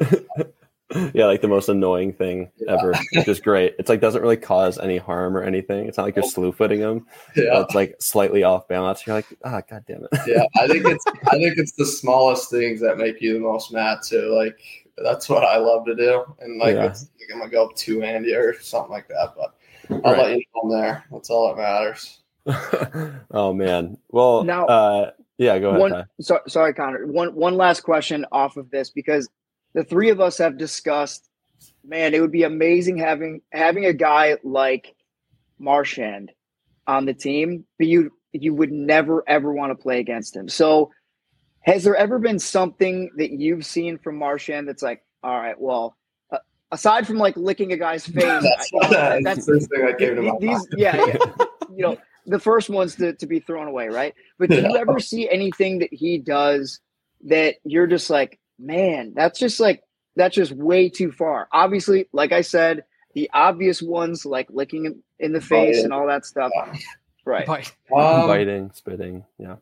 Speaker 3: So
Speaker 4: yeah, like the most annoying thing ever, which is great. It's like doesn't really cause any harm or anything. It's not like you're slew footing them. Yeah, it's like slightly off balance. You're like, god damn it.
Speaker 3: Yeah, I think it's the smallest things that make you the most mad too. Like that's what I love to do, and like I'm gonna go two-handed or something like that, but I'll let you know I'm there. That's all that matters.
Speaker 4: Oh man. Well, now, yeah, go ahead.
Speaker 1: Sorry, Connor. One last question off of this, because the three of us have discussed, man, it would be amazing having a guy like Marchand on the team, but you would never ever want to play against him. So has there ever been something that you've seen from Marchand that's like, all right, well, aside from like licking a guy's face,
Speaker 3: that's the first thing that came to my mind.
Speaker 1: Yeah, you know, the first one's to be thrown away, right? But do you ever see anything that he does that you're just like, man, that's just way too far? Obviously, like I said, the obvious ones like licking in the face and all that stuff, right?
Speaker 4: Biting, spitting, yeah.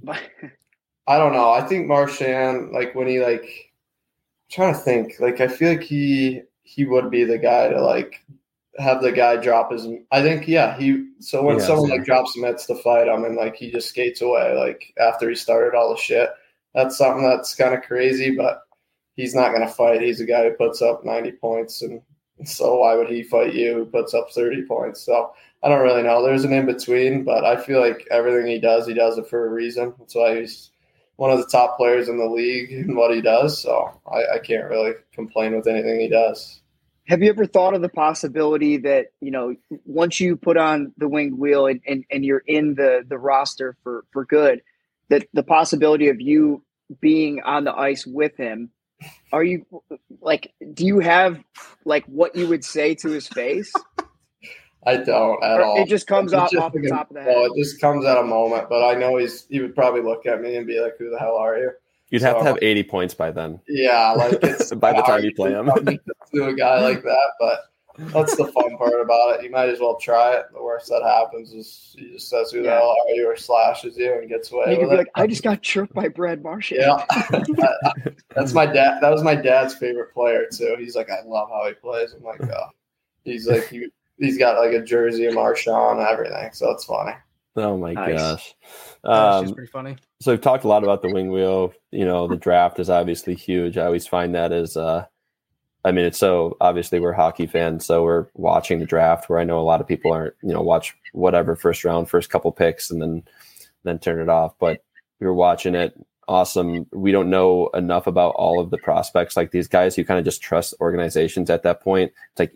Speaker 3: I don't know. I think Marchand, like when he I'm trying to think, like I feel like he would be the guy to like have the guy drop his. I think when someone like drops mitts to fight him and like he just skates away like after he started all the shit, that's something that's kind of crazy. But he's not going to fight. He's a guy who puts up 90 points, and so why would he fight you who puts up 30 points? So I don't really know. There's an in between, but I feel like everything he does it for a reason. That's why he's one of the top players in the league in what he does. So I can't really complain with anything he does.
Speaker 1: Have you ever thought of the possibility that, you know, once you put on the winged wheel and you're in the roster for good, that the possibility of you being on the ice with him, are you like, do you have like what you would say to his face?
Speaker 3: I don't at all.
Speaker 1: It just comes off the top of the head.
Speaker 3: Well, it just comes at a moment, but I know he would probably look at me and be like, "Who the hell are you?"
Speaker 4: You'd have to have 80 points by then.
Speaker 3: Yeah, like it's
Speaker 4: by the time you play him
Speaker 3: to a guy like that. But that's the fun part about it. You might as well try it. The worst that happens is he just says, "Who the hell are you?" or slashes you and gets away.
Speaker 1: You could
Speaker 3: be
Speaker 1: like, "I just got chirped by Brad Marchand."
Speaker 3: Yeah, that's my dad. That was my dad's favorite player too. He's like, "I love how he plays." I'm like, "Oh," he's like, he's got like a jersey of Marchand and everything, so it's funny.
Speaker 4: Oh my gosh.
Speaker 2: That's pretty funny.
Speaker 4: So we've talked a lot about the wing wheel. You know, the draft is obviously huge. I always find that as it's so obviously we're hockey fans, so we're watching the draft where I know a lot of people aren't, watch whatever first round, first couple picks and then turn it off. But we were watching it. Awesome. We don't know enough about all of the prospects, like these guys who kind of just trust organizations at that point. It's like,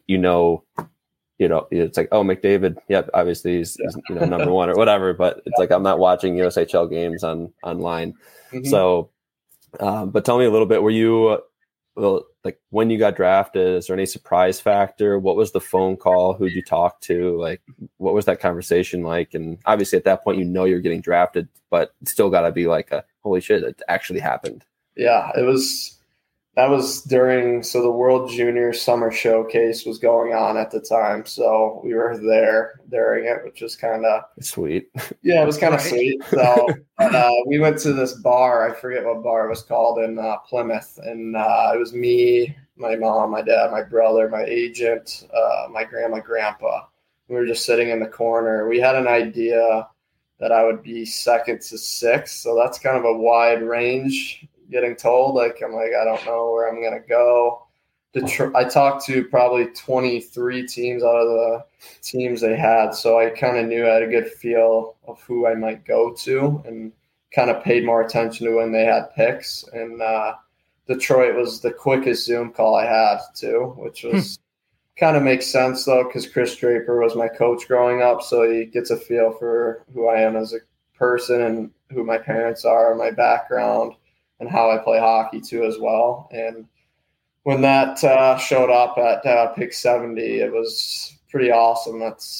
Speaker 4: it's like, oh, McDavid, yep, obviously he's number one or whatever, but it's like I'm not watching USHL games online. Mm-hmm. So, but tell me a little bit, were you, like when you got drafted, is there any surprise factor? What was the phone call? Who'd you talk to? Like, what was that conversation like? And obviously at that point, you're getting drafted, but it's still got to be like holy shit, it actually happened.
Speaker 3: Yeah, it was That was during, so the World Junior Summer Showcase was going on at the time. So we were there during it, which was kind of
Speaker 4: sweet.
Speaker 3: Yeah, it was kind of sweet. So we went to this bar. I forget what bar it was called in Plymouth. And it was me, my mom, my dad, my brother, my agent, my grandma, grandpa. We were just sitting in the corner. We had an idea that I would be second to sixth. So that's kind of a wide range. Getting told, I don't know where I'm going to go. I talked to probably 23 teams out of the teams they had, so I kind of knew I had a good feel of who I might go to and kind of paid more attention to when they had picks. And Detroit was the quickest Zoom call I had too, which was kind of makes sense though, because Chris Draper was my coach growing up, so he gets a feel for who I am as a person and who my parents are, my background, and how I play hockey too as well. And when that showed up at pick 70, it was pretty awesome.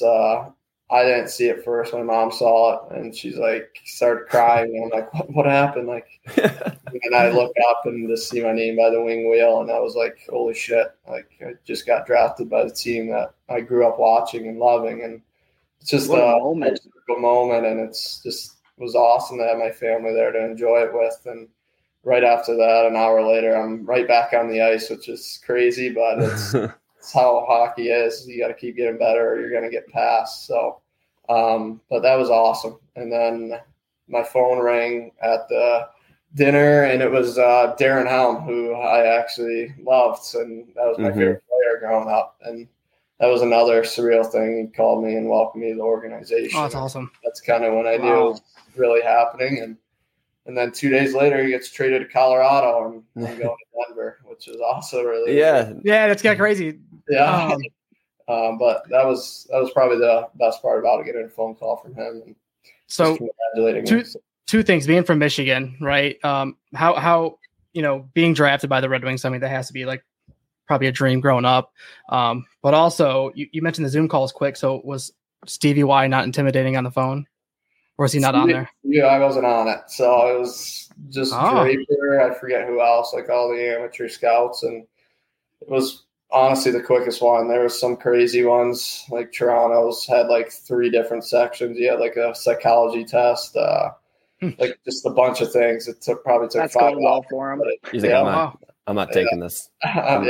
Speaker 3: I didn't see it first. My mom saw it, and she's like, started crying. And I'm like, what happened? And I look up and just see my name by the wing wheel, and I was like, holy shit. I just got drafted by the team that I grew up watching and loving. And it's just a moment, and it's just was awesome to have my family there to enjoy it with. And right after that, an hour later, I'm right back on the ice, which is crazy, but it's how hockey is. You got to keep getting better or you're going to get passed. So, but that was awesome. And then my phone rang at the dinner, and it was Darren Helm, who I actually loved, and that was my favorite player growing up. And that was another surreal thing. He called me and welcomed me to the organization.
Speaker 2: Oh, that's awesome.
Speaker 3: That's kind of when I knew it was really happening. And then 2 days later, he gets traded to Colorado and going to Denver, which is also really
Speaker 2: that's kind of crazy.
Speaker 3: Yeah, but that was probably the best part about it, getting a phone call from him. And
Speaker 2: so two things: being from Michigan, right? How being drafted by the Red Wings. I mean, that has to be like probably a dream growing up. But also, you mentioned the Zoom call is quick. So was Stevie Y not intimidating on the phone? Or was he not on there?
Speaker 3: Yeah, I wasn't on it. So it was just Draper. I forget who else, like all the amateur scouts. And it was honestly the quickest one. There was some crazy ones, like Toronto's had like 3 different sections. You had like a psychology test, like just a bunch of things. It probably took
Speaker 1: That's
Speaker 3: 5
Speaker 1: going well for him.
Speaker 4: He's like, I'm not taking this.
Speaker 3: I'm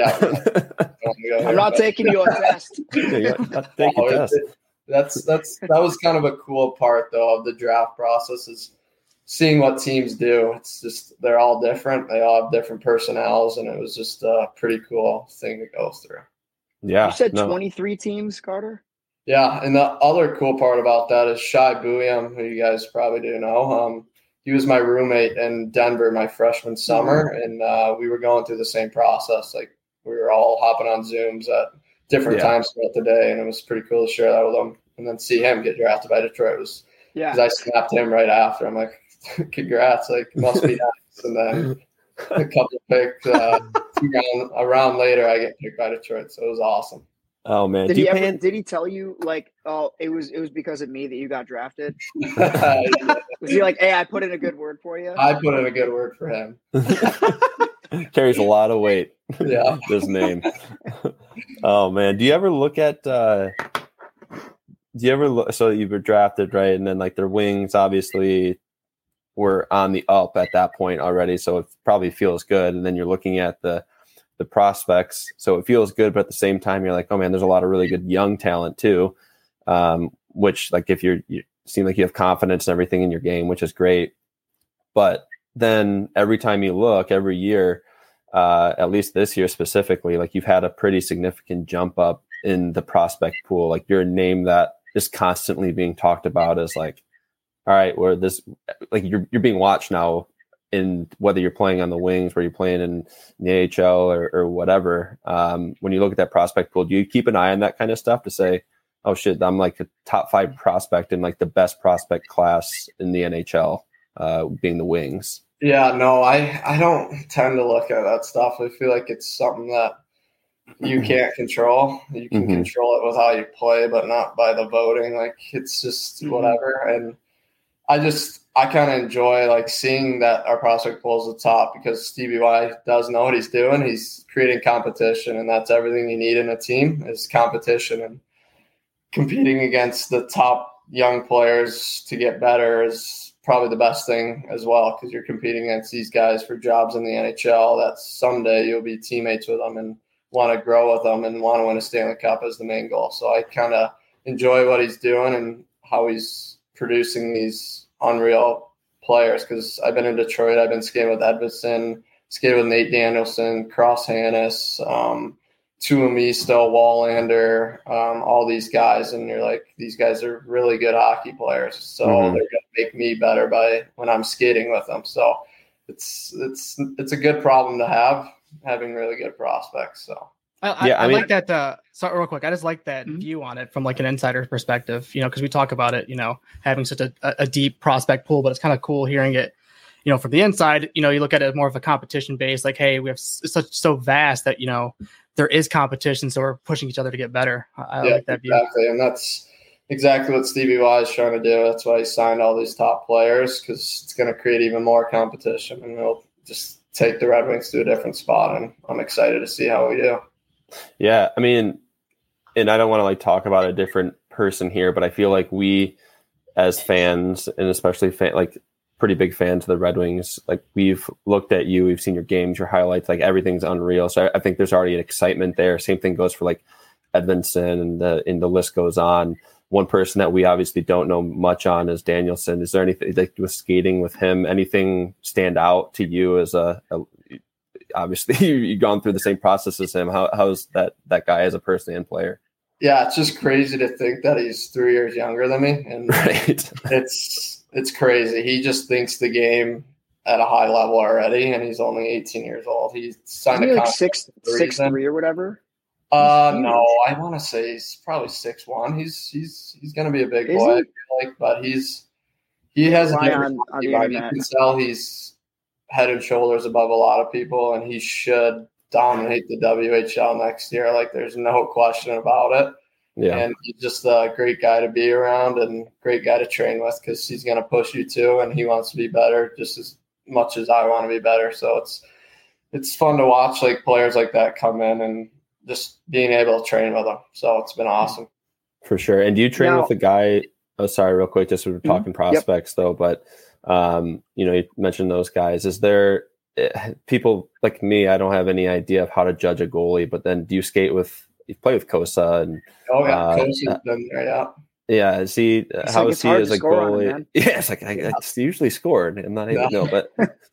Speaker 1: not taking your test.
Speaker 4: Not taking your test.
Speaker 3: That was kind of a cool part though of the draft process, is seeing what teams do. It's just they're all different. They all have different personnels, and it was just a pretty cool thing to go through.
Speaker 4: Yeah.
Speaker 1: You said 23 teams, Carter? Yeah,
Speaker 3: and the other cool part about that is Shai Buium, who you guys probably do know. He was my roommate in Denver my freshman summer, and we were going through the same process. Like we were all hopping on Zooms at different times throughout the day, and it was pretty cool to share that with him. And then see him get drafted by Detroit was because I snapped him right after. I'm like, congrats, like must be nice. And then a couple picks, a round later, I get picked by Detroit, so it was awesome.
Speaker 4: Oh man,
Speaker 1: did he tell you like, oh, it was because of me that you got drafted? Was he like, hey, I put in a good word for you?
Speaker 3: I put in a good word for him.
Speaker 4: Carries a lot of weight.
Speaker 3: Yeah,
Speaker 4: this name. Oh man, do you ever look at? So you were drafted, right? And then like their wings obviously were on the up at that point already, so it probably feels good. And then you're looking at the prospects, so it feels good, but at the same time you're like, oh man, there's a lot of really good young talent too, which like if you seem like you have confidence and everything in your game, which is great. But then every time you look, every year, at least this year specifically, like you've had a pretty significant jump up in the prospect pool. Like you're a name that is constantly being talked about as like, all right, where this, like you're being watched now in whether you're playing on the wings, where you're playing in the AHL or whatever. When you look at that prospect pool, do you keep an eye on that kind of stuff to say, oh shit, I'm like a top 5 prospect in like the best prospect class in the NHL, being the wings?
Speaker 3: Yeah, no, I don't tend to look at that stuff. I feel like it's something that you can't control. You can control it with how you play, but not by the voting. Like it's just whatever. And I kind of enjoy like seeing that our prospect pool is the top because Stevie Y does know what he's doing. He's creating competition, and that's everything you need in a team is competition, and competing against the top young players to get better is probably the best thing as well, because you're competing against these guys for jobs in the NHL that someday you'll be teammates with them and want to grow with them and want to win a Stanley Cup as the main goal. So I kind of enjoy what he's doing and how he's producing these unreal players, because I've been in Detroit. I've been skating with Edvinsson, skated with Nate Danielson, Cross Hannes, Tuomisto, Wallander, all these guys, and you're like, these guys are really good hockey players, so they're going to make me better by when I'm skating with them. So it's a good problem to have, having really good prospects. So
Speaker 2: I like that. Sorry, real quick, I just like that view on it from like an insider's perspective, because we talk about it, having such a deep prospect pool, but it's kind of cool hearing it, from the inside. You look at it more of a competition base, like, hey, we have so vast that there is competition, so we're pushing each other to get better. I like that view.
Speaker 3: Exactly, and that's exactly what Stevie Y is trying to do. That's why he signed all these top players, because it's going to create even more competition, and it'll just take the Red Wings to a different spot, and I'm excited to see how we do.
Speaker 4: Yeah, I mean, and I don't want to like talk about a different person here, but I feel like we as fans, and especially pretty big fans of the Red Wings, like we've looked at you, we've seen your games, your highlights, like everything's unreal. So I think there's already an excitement there. Same thing goes for like Edvinsson, and the list goes on. One person that we obviously don't know much on is Danielson. Is there anything like with skating with him, anything stand out to you as obviously you've gone through the same process as him. How's that guy as a person and player?
Speaker 3: Yeah, it's just crazy to think that he's 3 years younger than me. And
Speaker 4: right.
Speaker 3: It's crazy. He just thinks the game at a high level already, and he's only 18 years old. He signed a contract
Speaker 1: 6'3" or whatever.
Speaker 3: No, I want to say he's probably 6'1". He's going to be a big boy, I feel like, but he has a different mind. You can tell he's head and shoulders above a lot of people, and he should dominate the WHL next year. Like, there's no question about it. Yeah. And he's just a great guy to be around and great guy to train with, because he's going to push you too, and he wants to be better just as much as I want to be better. So it's fun to watch like players like that come in and just being able to train with them. So it's been awesome.
Speaker 4: For sure. And do you train with a guy? Oh, sorry, real quick, just sort of talking prospects though, but you mentioned those guys. Is there people like me? I don't have any idea of how to judge a goalie, but then do you play with Kosa? And
Speaker 3: Kosa's been there, yeah.
Speaker 4: Yeah, is he? How is he as a goalie? Yeah, it's like I usually scored. I'm not even but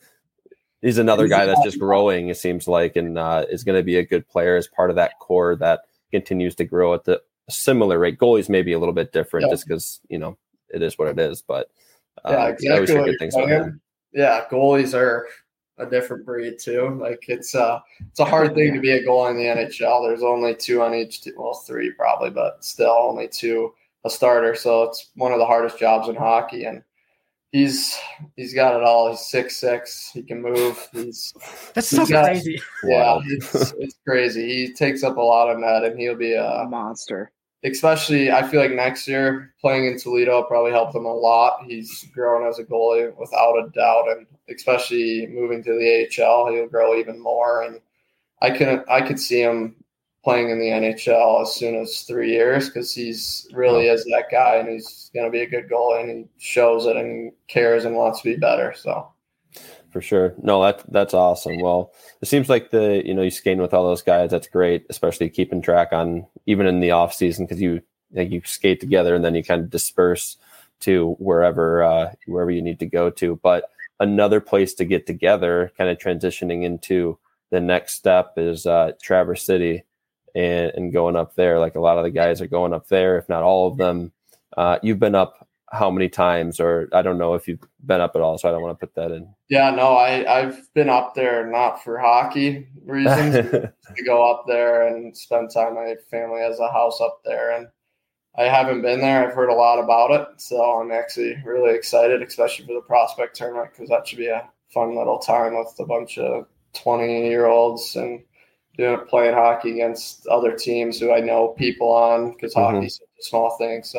Speaker 4: he's another guy that's just growing. It seems like, and is going to be a good player as part of that core that continues to grow at the similar rate. Goalies may be a little bit different just because it is what it is, but
Speaker 3: exactly.
Speaker 4: I always hear good things about him.
Speaker 3: Yeah, goalies are a different breed too. Like it's a hard thing to be a goalie in the NHL. There's only 2 on each team. Well, 3 probably, but still only 2 a starter. So it's one of the hardest jobs in hockey, and he's got it all. He's 6'6". He can move.
Speaker 2: That's so crazy.
Speaker 3: Yeah, it's crazy. He takes up a lot of net, and he'll be a
Speaker 1: monster.
Speaker 3: Especially, I feel like next year playing in Toledo will probably help him a lot. He's grown as a goalie without a doubt, and especially moving to the AHL, he'll grow even more. And I could see him playing in the NHL as soon as 3 years, because he's really is that guy, and he's going to be a good goalie, and he shows it and cares and wants to be better. So.
Speaker 4: For sure. No, that's awesome. Well, it seems like you skating with all those guys. That's great, especially keeping track on even in the off season, because you skate together and then you kind of disperse to wherever you need to go to. But another place to get together, kind of transitioning into the next step, is Traverse City and going up there. Like a lot of the guys are going up there, if not all of them. You've been up how many times, or I don't know if you've been up at all, so I don't want to put that in.
Speaker 3: Yeah, no, I've been up there not for hockey reasons, to go up there and spend time. My family has a house up there, and I haven't been there. I've heard a lot about it, so I'm actually really excited, especially for the prospect tournament, because that should be a fun little time with a bunch of 20-year-olds and playing hockey against other teams who I know people on, because hockey's such a small thing. So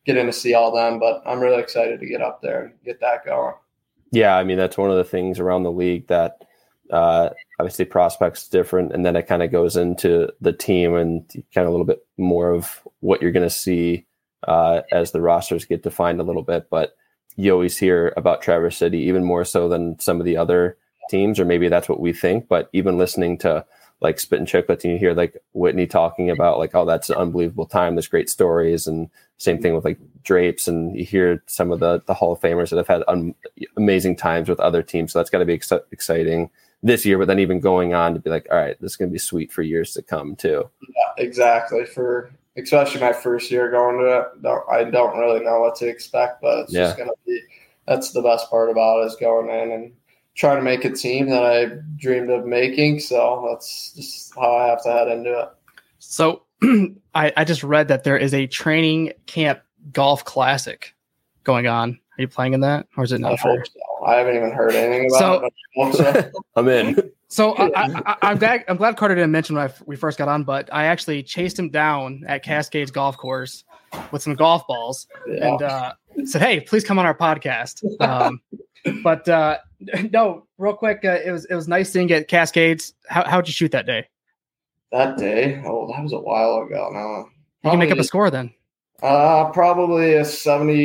Speaker 3: getting to see all them. But I'm really excited to get up there and get that going.
Speaker 4: Yeah, I mean, that's one of the things around the league that obviously prospects different, and then it kind of goes into the team and kind of a little bit more of what you're going to see as the rosters get defined a little bit. But you always hear about Traverse City even more so than some of the other teams, or maybe that's what we think. But even listening to like Spit and Chicklets, and you hear like Whitney talking about like, oh, that's an unbelievable time. There's great stories, and same thing with like Drapes, and you hear some of the Hall of Famers that have had amazing times with other teams. So that's got to be exciting this year, but then even going on to be like, all right, this is going to be sweet for years to come too.
Speaker 3: Yeah, exactly. Especially my first year going to it, I don't really know what to expect, but it's just going to be, that's the best part about it, is going in and trying to make a team that I dreamed of making. So that's just how I have to head into it.
Speaker 2: So I just read that there is a training camp golf classic going on. Are you playing in that, or is it not?
Speaker 3: I haven't even heard anything about it.
Speaker 4: I'm in.
Speaker 2: So I'm glad Carter didn't mention when we first got on, but I actually chased him down at Cascades Golf Course with some golf balls and said, "Hey, please come on our podcast." But no, real quick, it was nice seeing you at Cascades. How'd you shoot that day?
Speaker 3: That day? Oh, that was a while ago now.
Speaker 2: You can make up a score then.
Speaker 3: Probably a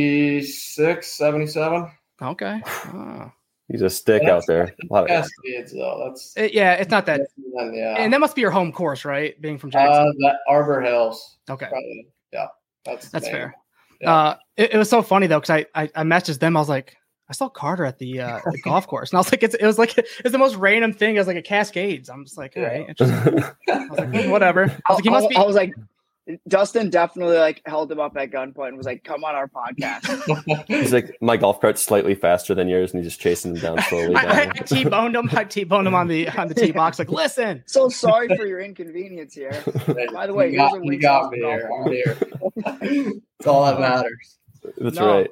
Speaker 3: 76, 77.
Speaker 2: Okay.
Speaker 4: He's a stick out there.
Speaker 3: Cascades, though.
Speaker 2: It's not that.
Speaker 3: Yeah.
Speaker 2: And that must be your home course, right? Being from Jackson.
Speaker 3: That Arbor Hills.
Speaker 2: Okay.
Speaker 3: Probably. Yeah. That's
Speaker 2: fair.
Speaker 3: Yeah.
Speaker 2: It was so funny though, because I messaged them. I was like, I saw Carter at the golf course, and I was like, it's the most random thing. I was like a Cascades. I'm just like, all right, interesting. I was like, whatever. I was like, he must be.
Speaker 1: I was like, Dustin definitely like held him up at gunpoint and was like, "Come on our podcast."
Speaker 4: He's like, my golf cart's slightly faster than yours, and he's just chasing him down slowly.
Speaker 2: I T-boned him. I T-boned him on the tee box. Like, listen.
Speaker 1: So sorry for your inconvenience here. By the way, here's a
Speaker 3: you got me here. I'm here. That's all that matters.
Speaker 4: That's right.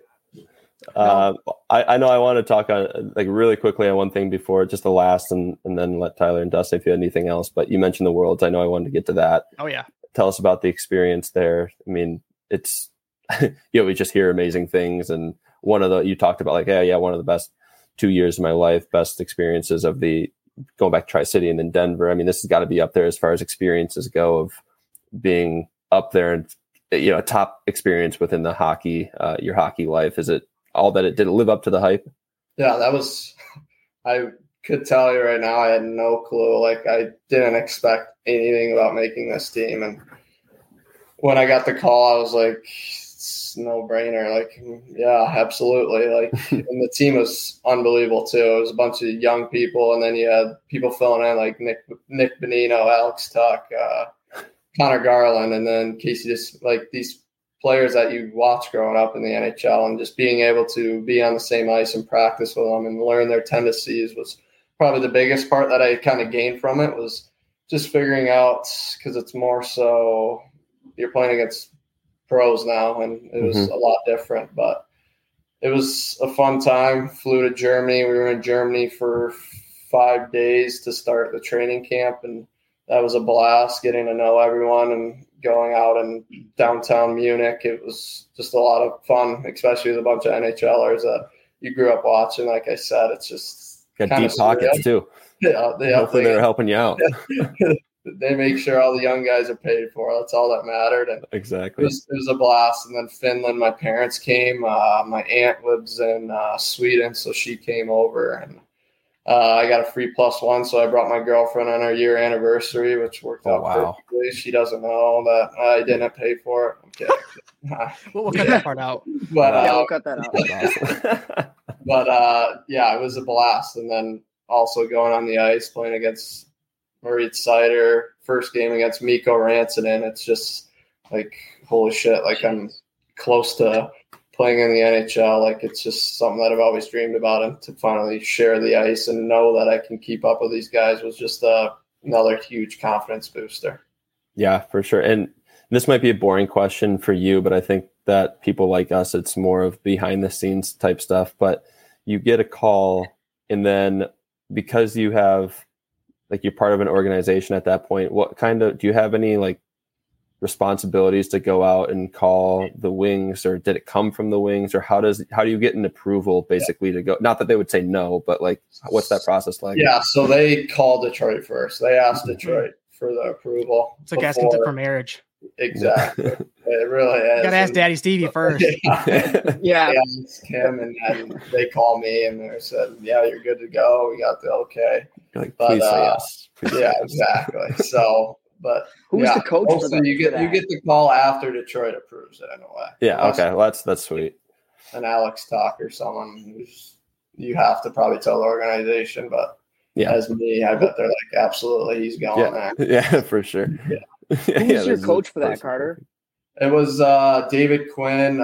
Speaker 4: I know I want to talk on like really quickly on one thing before just the last, and then let Tyler and Dustin if you had anything else. But you mentioned the Worlds. I know I wanted to get to that.
Speaker 2: Oh yeah.
Speaker 4: Tell us about the experience there. I mean, it's we just hear amazing things, and you talked about like, one of the best 2 years of my life, best experiences of the going back to Tri-City and then Denver. I mean, this has got to be up there as far as experiences go of being up there and a top experience within the hockey, your hockey life. Is it all that did it live up to the hype?
Speaker 3: Yeah, that was. I could tell you right now, I had no clue. Like, I didn't expect anything about making this team. And when I got the call, I was like, it's no brainer. Like, yeah, absolutely. Like, and the team was unbelievable too. It was a bunch of young people. And then you had people filling in like Nick Bonino, Alex Tuck, Connor Garland, and then Casey, just like these players that you watch growing up in the NHL, and just being able to be on the same ice and practice with them and learn their tendencies was probably the biggest part that I kind of gained from it, was just figuring out, because it's more so you're playing against pros now, and it was a lot different, but it was a fun time. Flew to Germany. We were in Germany for 5 days to start the training camp, and that was a blast, getting to know everyone and going out in downtown Munich. It was just a lot of fun, especially with a bunch of NHLers that you grew up watching. Like I said, it's just
Speaker 4: got deep pockets too.
Speaker 3: Yeah,
Speaker 4: hopefully they're helping you out.
Speaker 3: They make sure all the young guys are paid for. That's all that mattered. And
Speaker 4: exactly,
Speaker 3: it was a blast. And then Finland, my parents came. My aunt lives in Sweden, so she came over, and I got a free +1, so I brought my girlfriend on our year anniversary, which worked out perfectly. She doesn't know that I didn't pay for it. I'm kidding.
Speaker 2: We'll cut that part out.
Speaker 3: But
Speaker 1: we'll cut that out.
Speaker 3: But it was a blast. And then also going on the ice, playing against Moritz Seider, first game against Mikko Rantanen. It's just like, holy shit, like I'm close to playing in the NHL. Like, it's just something that I've always dreamed about, and to finally share the ice and know that I can keep up with these guys was just another huge confidence booster.
Speaker 4: Yeah, for sure. And this might be a boring question for you, but I think that people like us, it's more of behind the scenes type stuff. But you get a call, and then because you have, like, you're part of an organization at that point, what kind of, do you have any like responsibilities to go out and call the Wings, or did it come from the Wings, or how do you get an approval basically to go? Not that they would say no, but like, what's that process like?
Speaker 3: Yeah, so they called Detroit first. They asked Detroit for the approval.
Speaker 2: It's like asking for marriage.
Speaker 3: Exactly. It really is.
Speaker 2: You gotta ask Daddy Stevie first.
Speaker 1: Yeah.
Speaker 3: They asked him, and then they called me, and they said, "Yeah, you're good to go. We got the okay."
Speaker 4: You're like, please say yes. Please say
Speaker 3: yeah,
Speaker 4: yes.
Speaker 3: exactly. So, but
Speaker 1: who's the coach for that?
Speaker 3: You get the call after Detroit approves it in a way.
Speaker 4: Yeah. Okay. Well, that's sweet.
Speaker 3: And Alex Tuck or someone who's, you have to probably tell the organization, but as me, I bet they're like, absolutely, he's going there.
Speaker 4: Yeah, for sure.
Speaker 3: Yeah.
Speaker 1: Who's your coach for that, Carter?
Speaker 3: It was David Quinn.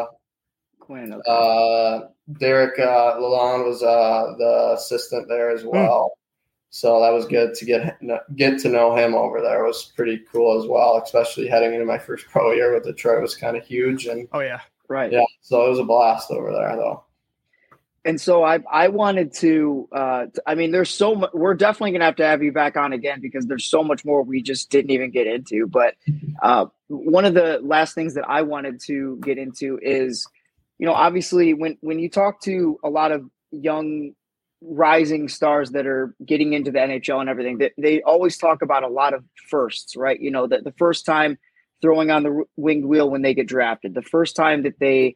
Speaker 1: Okay.
Speaker 3: Derek Lalonde was the assistant there as well. So that was good to get to know him over there. It was pretty cool as well, especially heading into my first pro year with Detroit was kind of huge. And
Speaker 1: right.
Speaker 3: Yeah, so it was a blast over there though.
Speaker 1: And so I wanted to, I mean, there's so much, we're definitely going to have you back on again because there's so much more we just didn't even get into. But one of the last things that I wanted to get into is, obviously when you talk to a lot of young rising stars that are getting into the NHL and everything, that they always talk about a lot of firsts, right? The first time throwing on the winged wheel when they get drafted, the first time that they,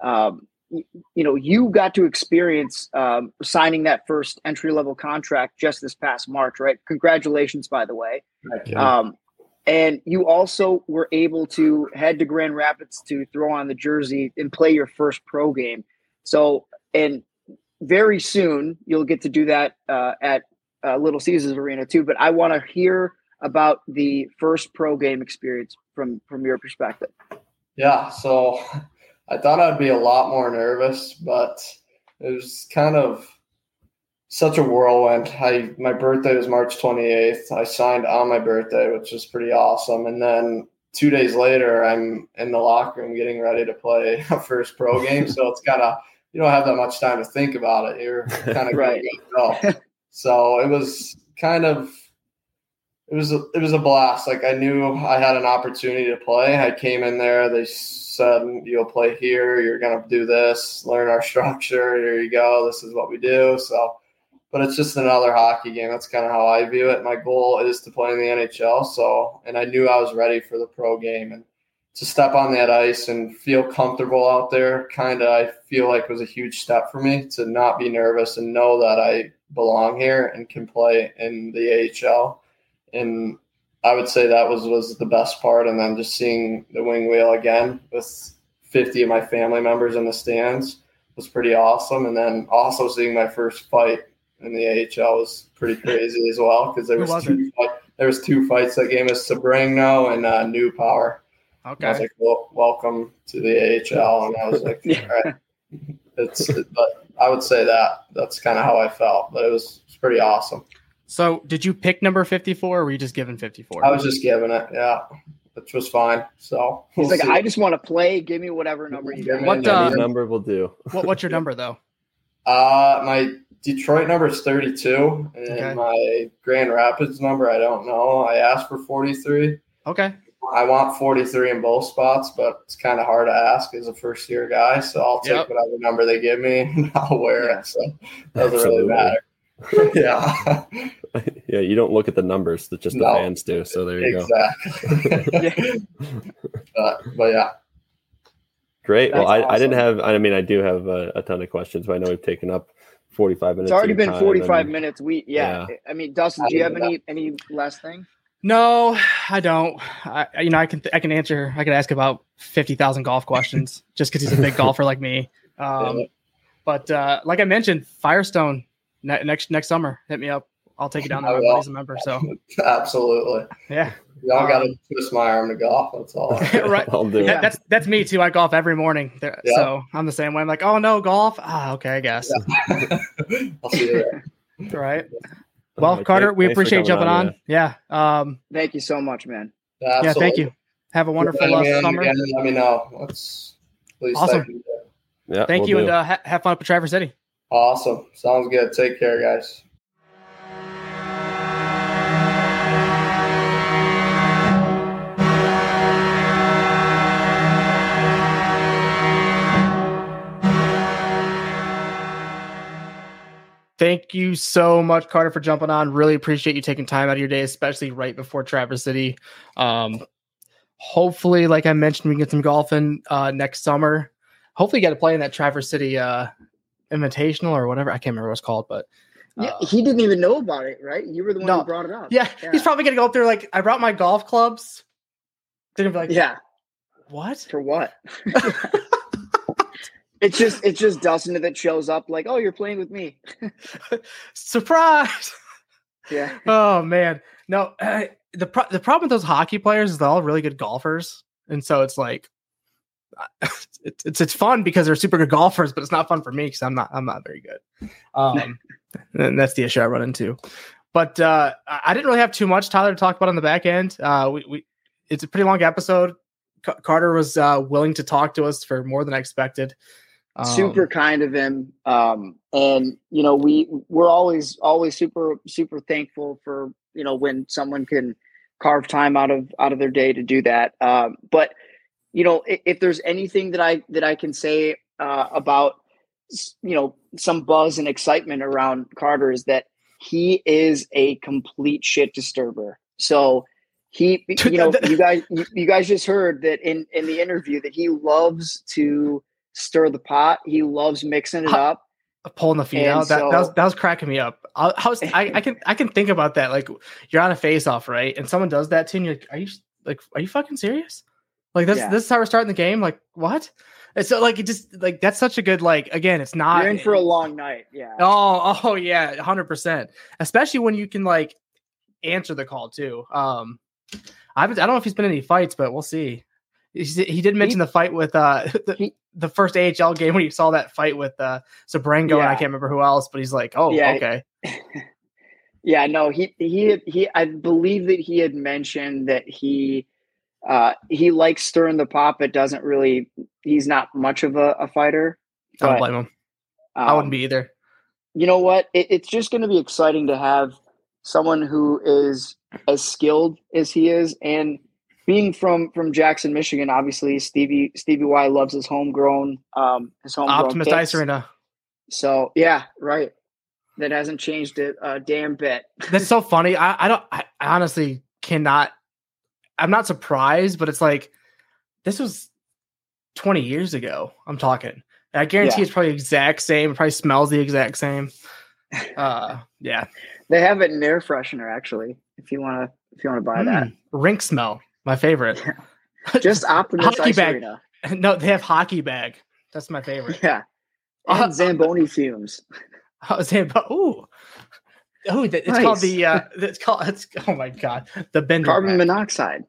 Speaker 1: you got to experience signing that first entry-level contract just this past March, right? Congratulations, by the way.
Speaker 3: Thank you.
Speaker 1: And you also were able to head to Grand Rapids to throw on the jersey and play your first pro game. So, and very soon you'll get to do that at Little Caesars Arena too. But I want to hear about the first pro game experience from your perspective.
Speaker 3: Yeah, so I thought I'd be a lot more nervous, but it was kind of such a whirlwind. My birthday was March 28th. I signed on my birthday, which was pretty awesome. And then 2 days later, I'm in the locker room getting ready to play a first pro game. So it's kind of, you don't have that much time to think about it. You're kind of
Speaker 1: right.
Speaker 3: Go. So it was kind of, it was a blast. Like I knew I had an opportunity to play. I came in there. They said, you'll play here. You're going to do this, learn our structure. Here you go. This is what we do. So, but it's just another hockey game. That's kind of how I view it. My goal is to play in the NHL. So, and I knew I was ready for the pro game, and to step on that ice and feel comfortable out there, I feel like was a huge step for me to not be nervous and know that I belong here and can play in the AHL. And I would say that was the best part. And then just seeing the wing wheel again with 50 of my family members in the stands was pretty awesome. And then also seeing my first fight in the AHL was pretty crazy as well, because there was two fights that game, was Sabrigno and New Power.
Speaker 2: Okay.
Speaker 3: And I was like, well, welcome to the AHL. And I was like, all right. But I would say that's kind of how I felt. But it was pretty awesome.
Speaker 2: So did you pick number 54 or were you just given 54?
Speaker 3: I was just given it, yeah, which was fine. So
Speaker 1: he's like, I just want to play. Give me whatever number you got.
Speaker 4: What number will do?
Speaker 2: What's your number, though?
Speaker 3: My Detroit number is 32, and my Grand Rapids number, I don't know. I asked for 43.
Speaker 2: Okay.
Speaker 3: I want 43 in both spots, but it's kind of hard to ask as a first-year guy, so I'll take whatever number they give me, and I'll wear it. So it doesn't really matter. Yeah.
Speaker 4: Yeah, you don't look at the numbers that just the fans do, so there you
Speaker 3: go. But yeah.
Speaker 4: Great.
Speaker 1: That's
Speaker 4: well, I
Speaker 1: awesome.
Speaker 4: didn't have, I mean, I do have a ton of questions, but I know we've taken up 45 minutes.
Speaker 1: It's already been 45 minutes. I mean, Dustin, do you have any last thing?
Speaker 2: No, I don't. I can answer. I can ask about 50,000 golf questions just because he's a big golfer like me. But like I mentioned, Firestone next summer, hit me up. I'll take you down there as a member. So
Speaker 3: absolutely,
Speaker 2: yeah.
Speaker 3: Y'all got to twist my arm to golf. That's all.
Speaker 2: Right.
Speaker 4: I'll do it.
Speaker 2: That's me too. I golf every morning, so I'm the same way. I'm like, oh no, golf. Okay, I guess.
Speaker 3: Yeah. I'll see you there.
Speaker 2: Right. Well, Carter, we appreciate you jumping on. Yeah.
Speaker 1: Thank you so much, man.
Speaker 3: Absolutely.
Speaker 2: Yeah, thank you. Have a wonderful summer.
Speaker 3: Again, let me know. Please.
Speaker 2: Awesome.
Speaker 4: Yeah.
Speaker 2: Thank you, and have fun up at Traverse City.
Speaker 3: Awesome. Sounds good. Take care, guys.
Speaker 2: thank you so much, Carter, for jumping on. Really appreciate you taking time out of your day, especially right before Traverse City. Hopefully, like I mentioned, we can get some golfing next summer. Hopefully, you got to play in that Traverse City Invitational or whatever. I can't remember what it's called, but
Speaker 1: yeah, he didn't even know about it, right? You were the one who brought it up.
Speaker 2: Yeah, he's probably gonna go up there like, I brought my golf clubs. They're gonna be like,
Speaker 1: yeah,
Speaker 2: what
Speaker 1: for what? It's just Dustin that shows up like, oh, you're playing with me.
Speaker 2: Surprise.
Speaker 1: Yeah.
Speaker 2: Oh man, no. The problem with those hockey players is they're all really good golfers, and so it's like it's fun because they're super good golfers, but it's not fun for me because I'm not very good. And that's the issue I run into. But I didn't really have too much, Tyler, to talk about on the back end. It's a pretty long episode. Carter was willing to talk to us for more than I expected.
Speaker 1: Super kind of him. And we're always super, super thankful for, when someone can carve time out of their day to do that. But if there's anything that I can say about, some buzz and excitement around Carter, is that he is a complete shit disturber. So he, you guys just heard that in the interview that he loves to stir the pot. He loves mixing it up,
Speaker 2: pulling the feet out. That was cracking me up. I can think about that. Like, you're on a face off, right? And someone does that to you, and you're like, are you fucking serious? Like, this is how we're starting the game? Like, what? And so, like, it just, like, that's such a good, like, again, it's not.
Speaker 1: You're in for a long night. Yeah.
Speaker 2: Oh yeah. 100%. Especially when you can, like, answer the call too. I don't know if he's been in any fights, but we'll see. He did mention the fight with the first AHL game when he saw that fight with Sabrango, and I can't remember who else, but he's like, oh, yeah. Okay.
Speaker 1: Yeah, no, he I believe that he had mentioned that he likes stirring the pot, but he's not much of a fighter.
Speaker 2: I don't blame him. I wouldn't be either.
Speaker 1: You know what? It's just going to be exciting to have someone who is as skilled as he is, and being from Jackson, Michigan, obviously Stevie Y loves his homegrown
Speaker 2: Optimist
Speaker 1: kits.
Speaker 2: Ice Arena.
Speaker 1: So yeah, right. That hasn't changed a damn bit. That's
Speaker 2: so funny. I honestly cannot. I'm not surprised, but it's like, this was 20 years ago. I'm talking. And I guarantee it's probably the exact same. It probably smells the exact same. Yeah.
Speaker 1: They have it in air freshener, actually. If you want to buy that.
Speaker 2: Rink smell. My favorite.
Speaker 1: Just Optimus Ice
Speaker 2: bag.
Speaker 1: Arena.
Speaker 2: No, they have hockey bag. That's my favorite.
Speaker 1: Yeah. And Zamboni fumes.
Speaker 2: Ooh, it's nice. Called the oh my god, the Bender
Speaker 1: carbon monoxide.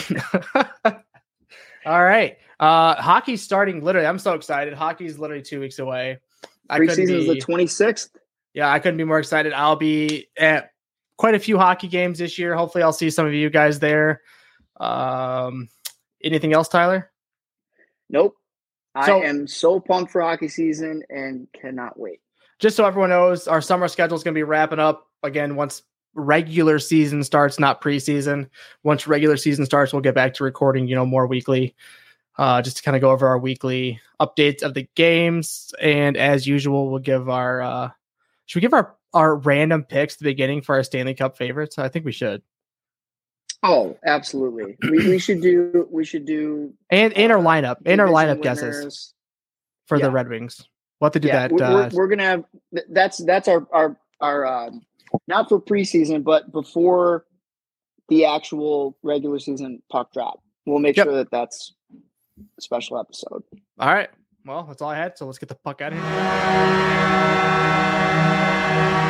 Speaker 2: All right. Hockey's starting literally. I'm so excited. Hockey's literally 2 weeks away.
Speaker 1: Preseason is the 26th.
Speaker 2: Yeah, I couldn't be more excited. I'll be at quite a few hockey games this year. Hopefully I'll see some of you guys there. Anything else, Tyler?
Speaker 1: Nope. I am so pumped for hockey season and cannot wait.
Speaker 2: Just so everyone knows, our summer schedule is going to be wrapping up again once regular season starts, not preseason. Once regular season starts, we'll get back to recording, more weekly, just to kind of go over our weekly updates of the games. And as usual, we'll give should we give our random picks at the beginning for our Stanley Cup favorites? I think we should.
Speaker 1: Oh, absolutely. We should do
Speaker 2: and our lineup guesses for the Red Wings. We'll have to do that.
Speaker 1: We're gonna have that's our not for preseason, but before the actual regular season puck drop. We'll make sure that's a special episode.
Speaker 2: All right. Well, that's all I had. So let's get the puck out of here.